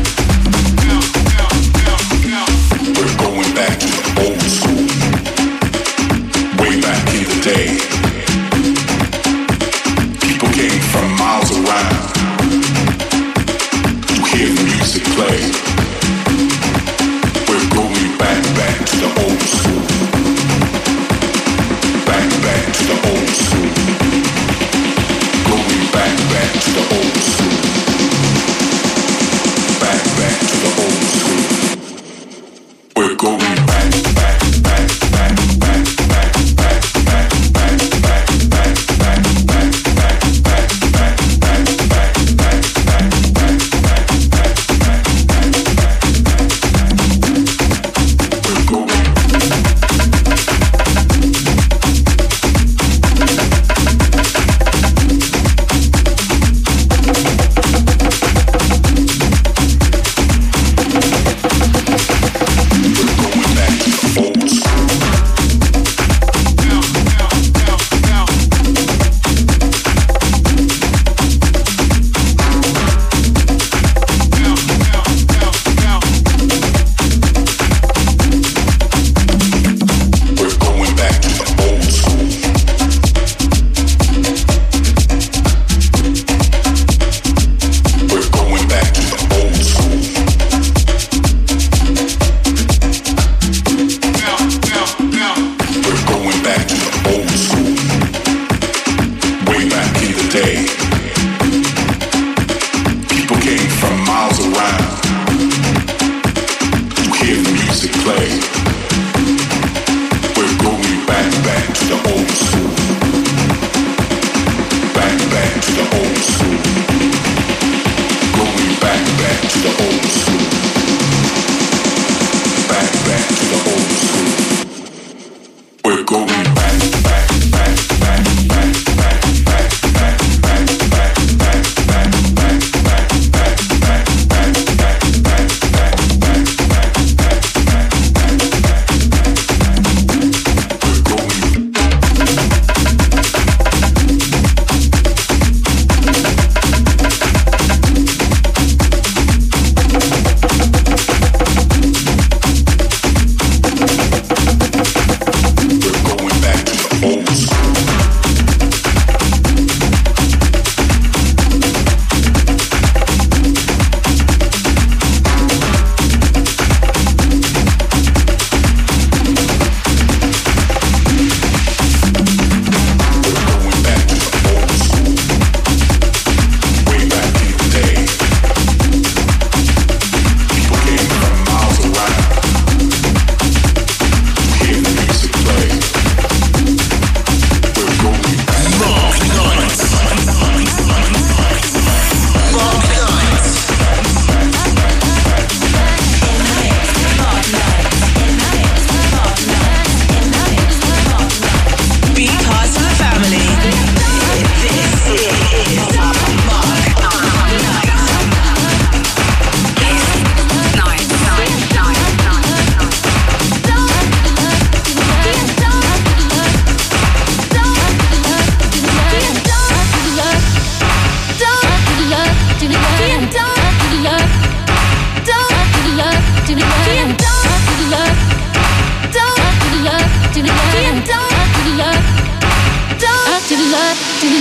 We're going back to the old school, way back in the day. People came from miles around to hear the music play. We're going back, back to the old school. Back, back to the old school. Going back, back to the old school. Back, back to the old school. We're going back, back, back, back, back, back, back, back, back.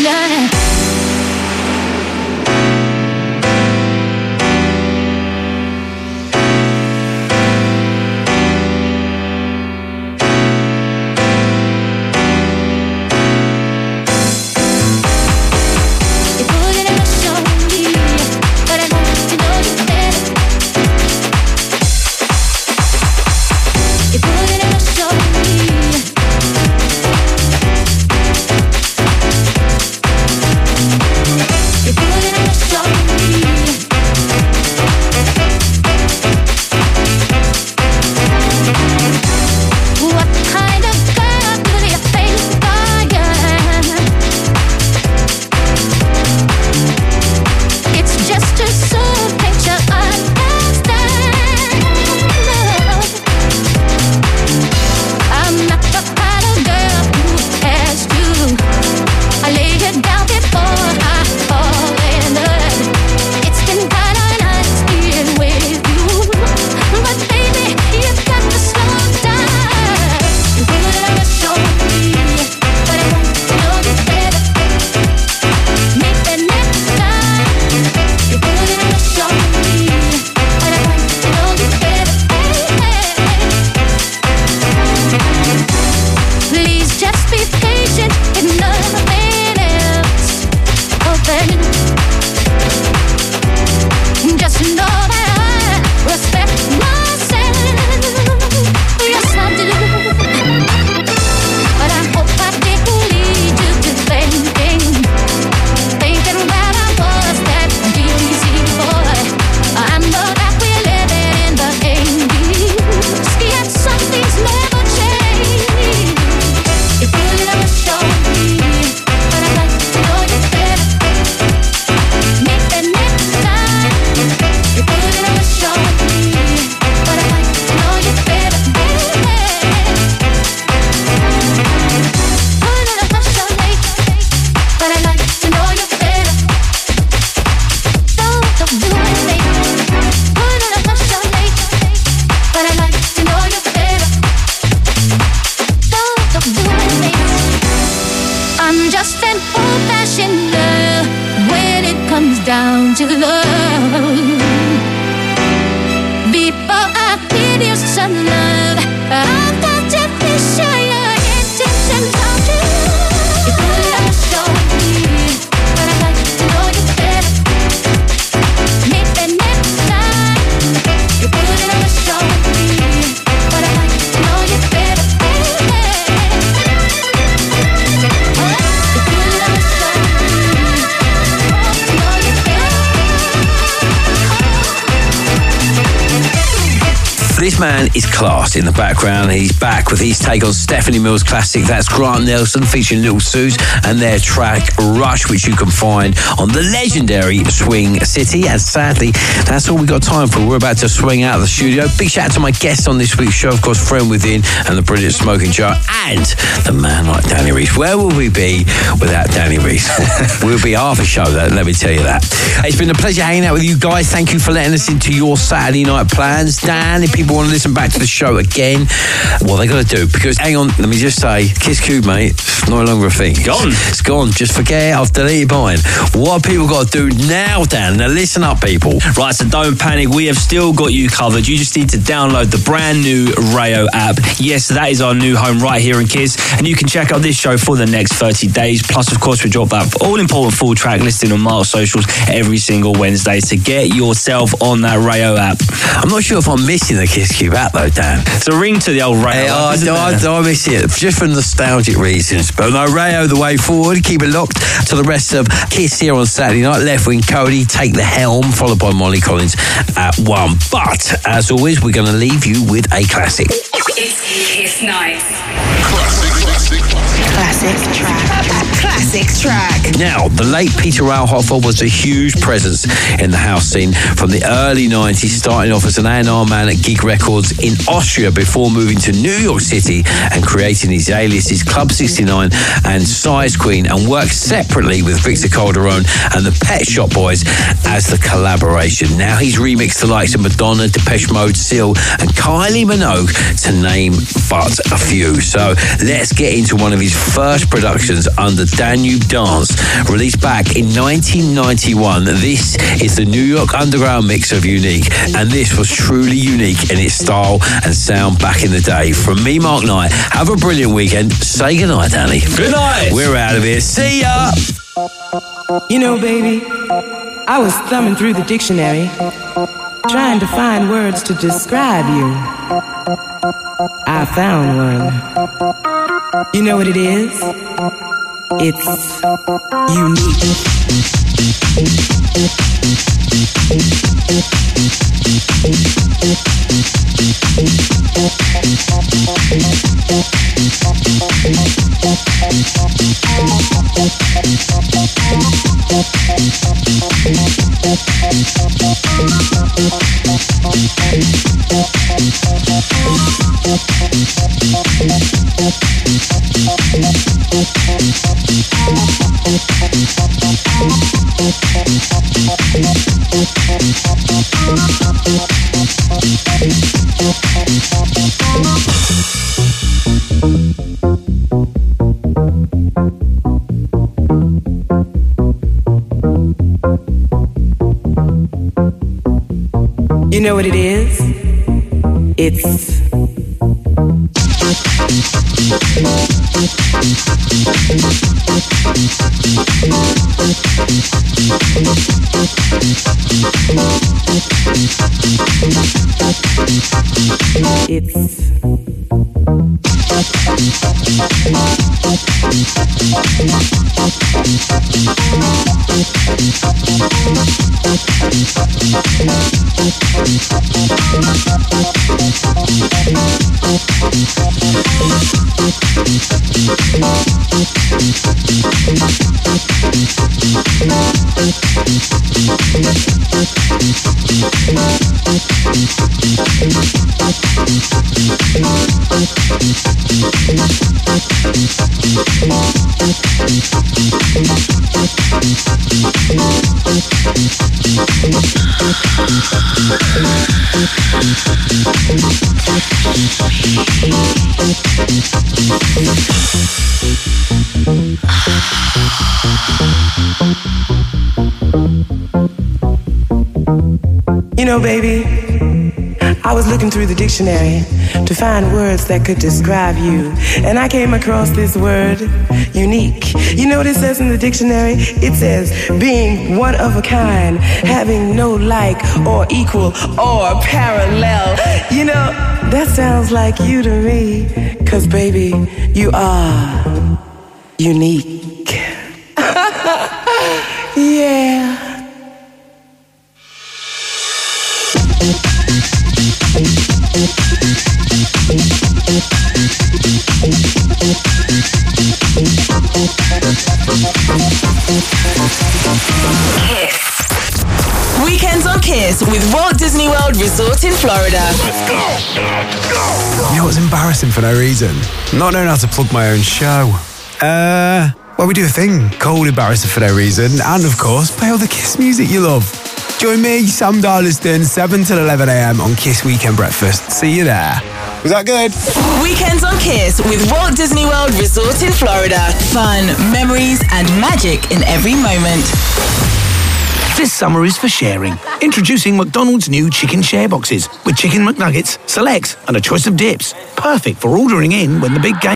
down to love. Before I give you some love, I've got to be sure your intentions are true. If you ever show me, but I'd like to know you better. Maybe next time, you could ever show me, but I'd like to know you better. This man is class in the background. He's back with his take on Stephanie Mills' classic. That's Grant Nelson featuring Little Suze and their track Rush, which you can find on the legendary Swing City. And sadly, that's all we got time for. We're about to swing out of the studio. Big shout out to my guests on this week's show, of course, Friend Within and the brilliant Smoking Jar, and the man like Danny Reese. Where will we be without Danny Reese? We'll be half a show, though, let me tell you that. It's been a pleasure hanging out with you guys. Thank you for letting us into your Saturday night plans. Dan, if people want to listen back to the show again, what they got to do, because hang on, let me just say, Kiss Cube, mate, it's no longer a thing. Gone. It's gone. Just forget it. I've deleted mine. What have people got to do now, Dan? Now listen up, people. Right, so don't panic. We have still got you covered. You just need to download the brand new Rayo app. Yes, that is our new home right here in Kiss, and you can check out this show for the next thirty days. Plus, of course, we drop that all important full track listing on Mark's socials every single Wednesday. So get yourself on that Rayo app. I'm not sure if I'm missing the Kiss Cube app though, Dan. It's a ring to the old Rayo hey, app, oh, isn't I, there? I, I miss it just for nostalgic reasons. But no, Rayo the way forward. Keep it locked to the rest of Kiss here on Saturday night. Left Wing Cody, Take the Helm, followed by Molly Collins at one. But as always, we're going to leave you with a classic. It's Kiss Night. Classic, classic, Classic track. Classic track. Now, the late Peter Rauhofer was a huge presence in the house scene from the early nineties, starting off as an A and R man at Gig Records in Austria before moving to New York City and creating his aliases Club sixty-nine and Size Queen, and worked separately with Victor Calderone and the Pet Shop Boys as the collaboration. Now he's remixed the likes of Madonna, Depeche Mode, Seal and Kylie Minogue, to name but a few. So let's get into one of his first Lush Productions under Danube Dance. Released back in nineteen ninety-one, this is the New York Underground mix of Unique, and this was truly unique in its style and sound back in the day. From me, Mark Knight, have a brilliant weekend. Say goodnight, Danny. Good night. We're out of here. See ya. You know, baby, I was thumbing through the dictionary, trying to find words to describe you. I found one. You know what it is? It's unique. You know what it is? It's It's You know, baby, I was looking through the dictionary to find words that could describe you, and I came across this word, unique. You know what it says in the dictionary? It says, being one of a kind, having no like or equal or parallel. You know, that sounds like you to me, 'cause baby, you are unique. Yeah. Kiss. Weekends on Kiss with Walt Disney World Resort in Florida. Let's go. You know what's embarrassing for no reason? Not knowing how to plug my own show. Uh, well, we do a thing called Embarrassing for No Reason, and of course, play all the Kiss music you love. Join me, Sam Darliston, seven till eleven a.m. on Kiss Weekend Breakfast. See you there. Was that good? Weekends on Kiss with Walt Disney World Resort in Florida. Fun, memories, and magic in every moment. This summer is for sharing. Introducing McDonald's new chicken share boxes with chicken McNuggets, selects, and a choice of dips. Perfect for ordering in when the big game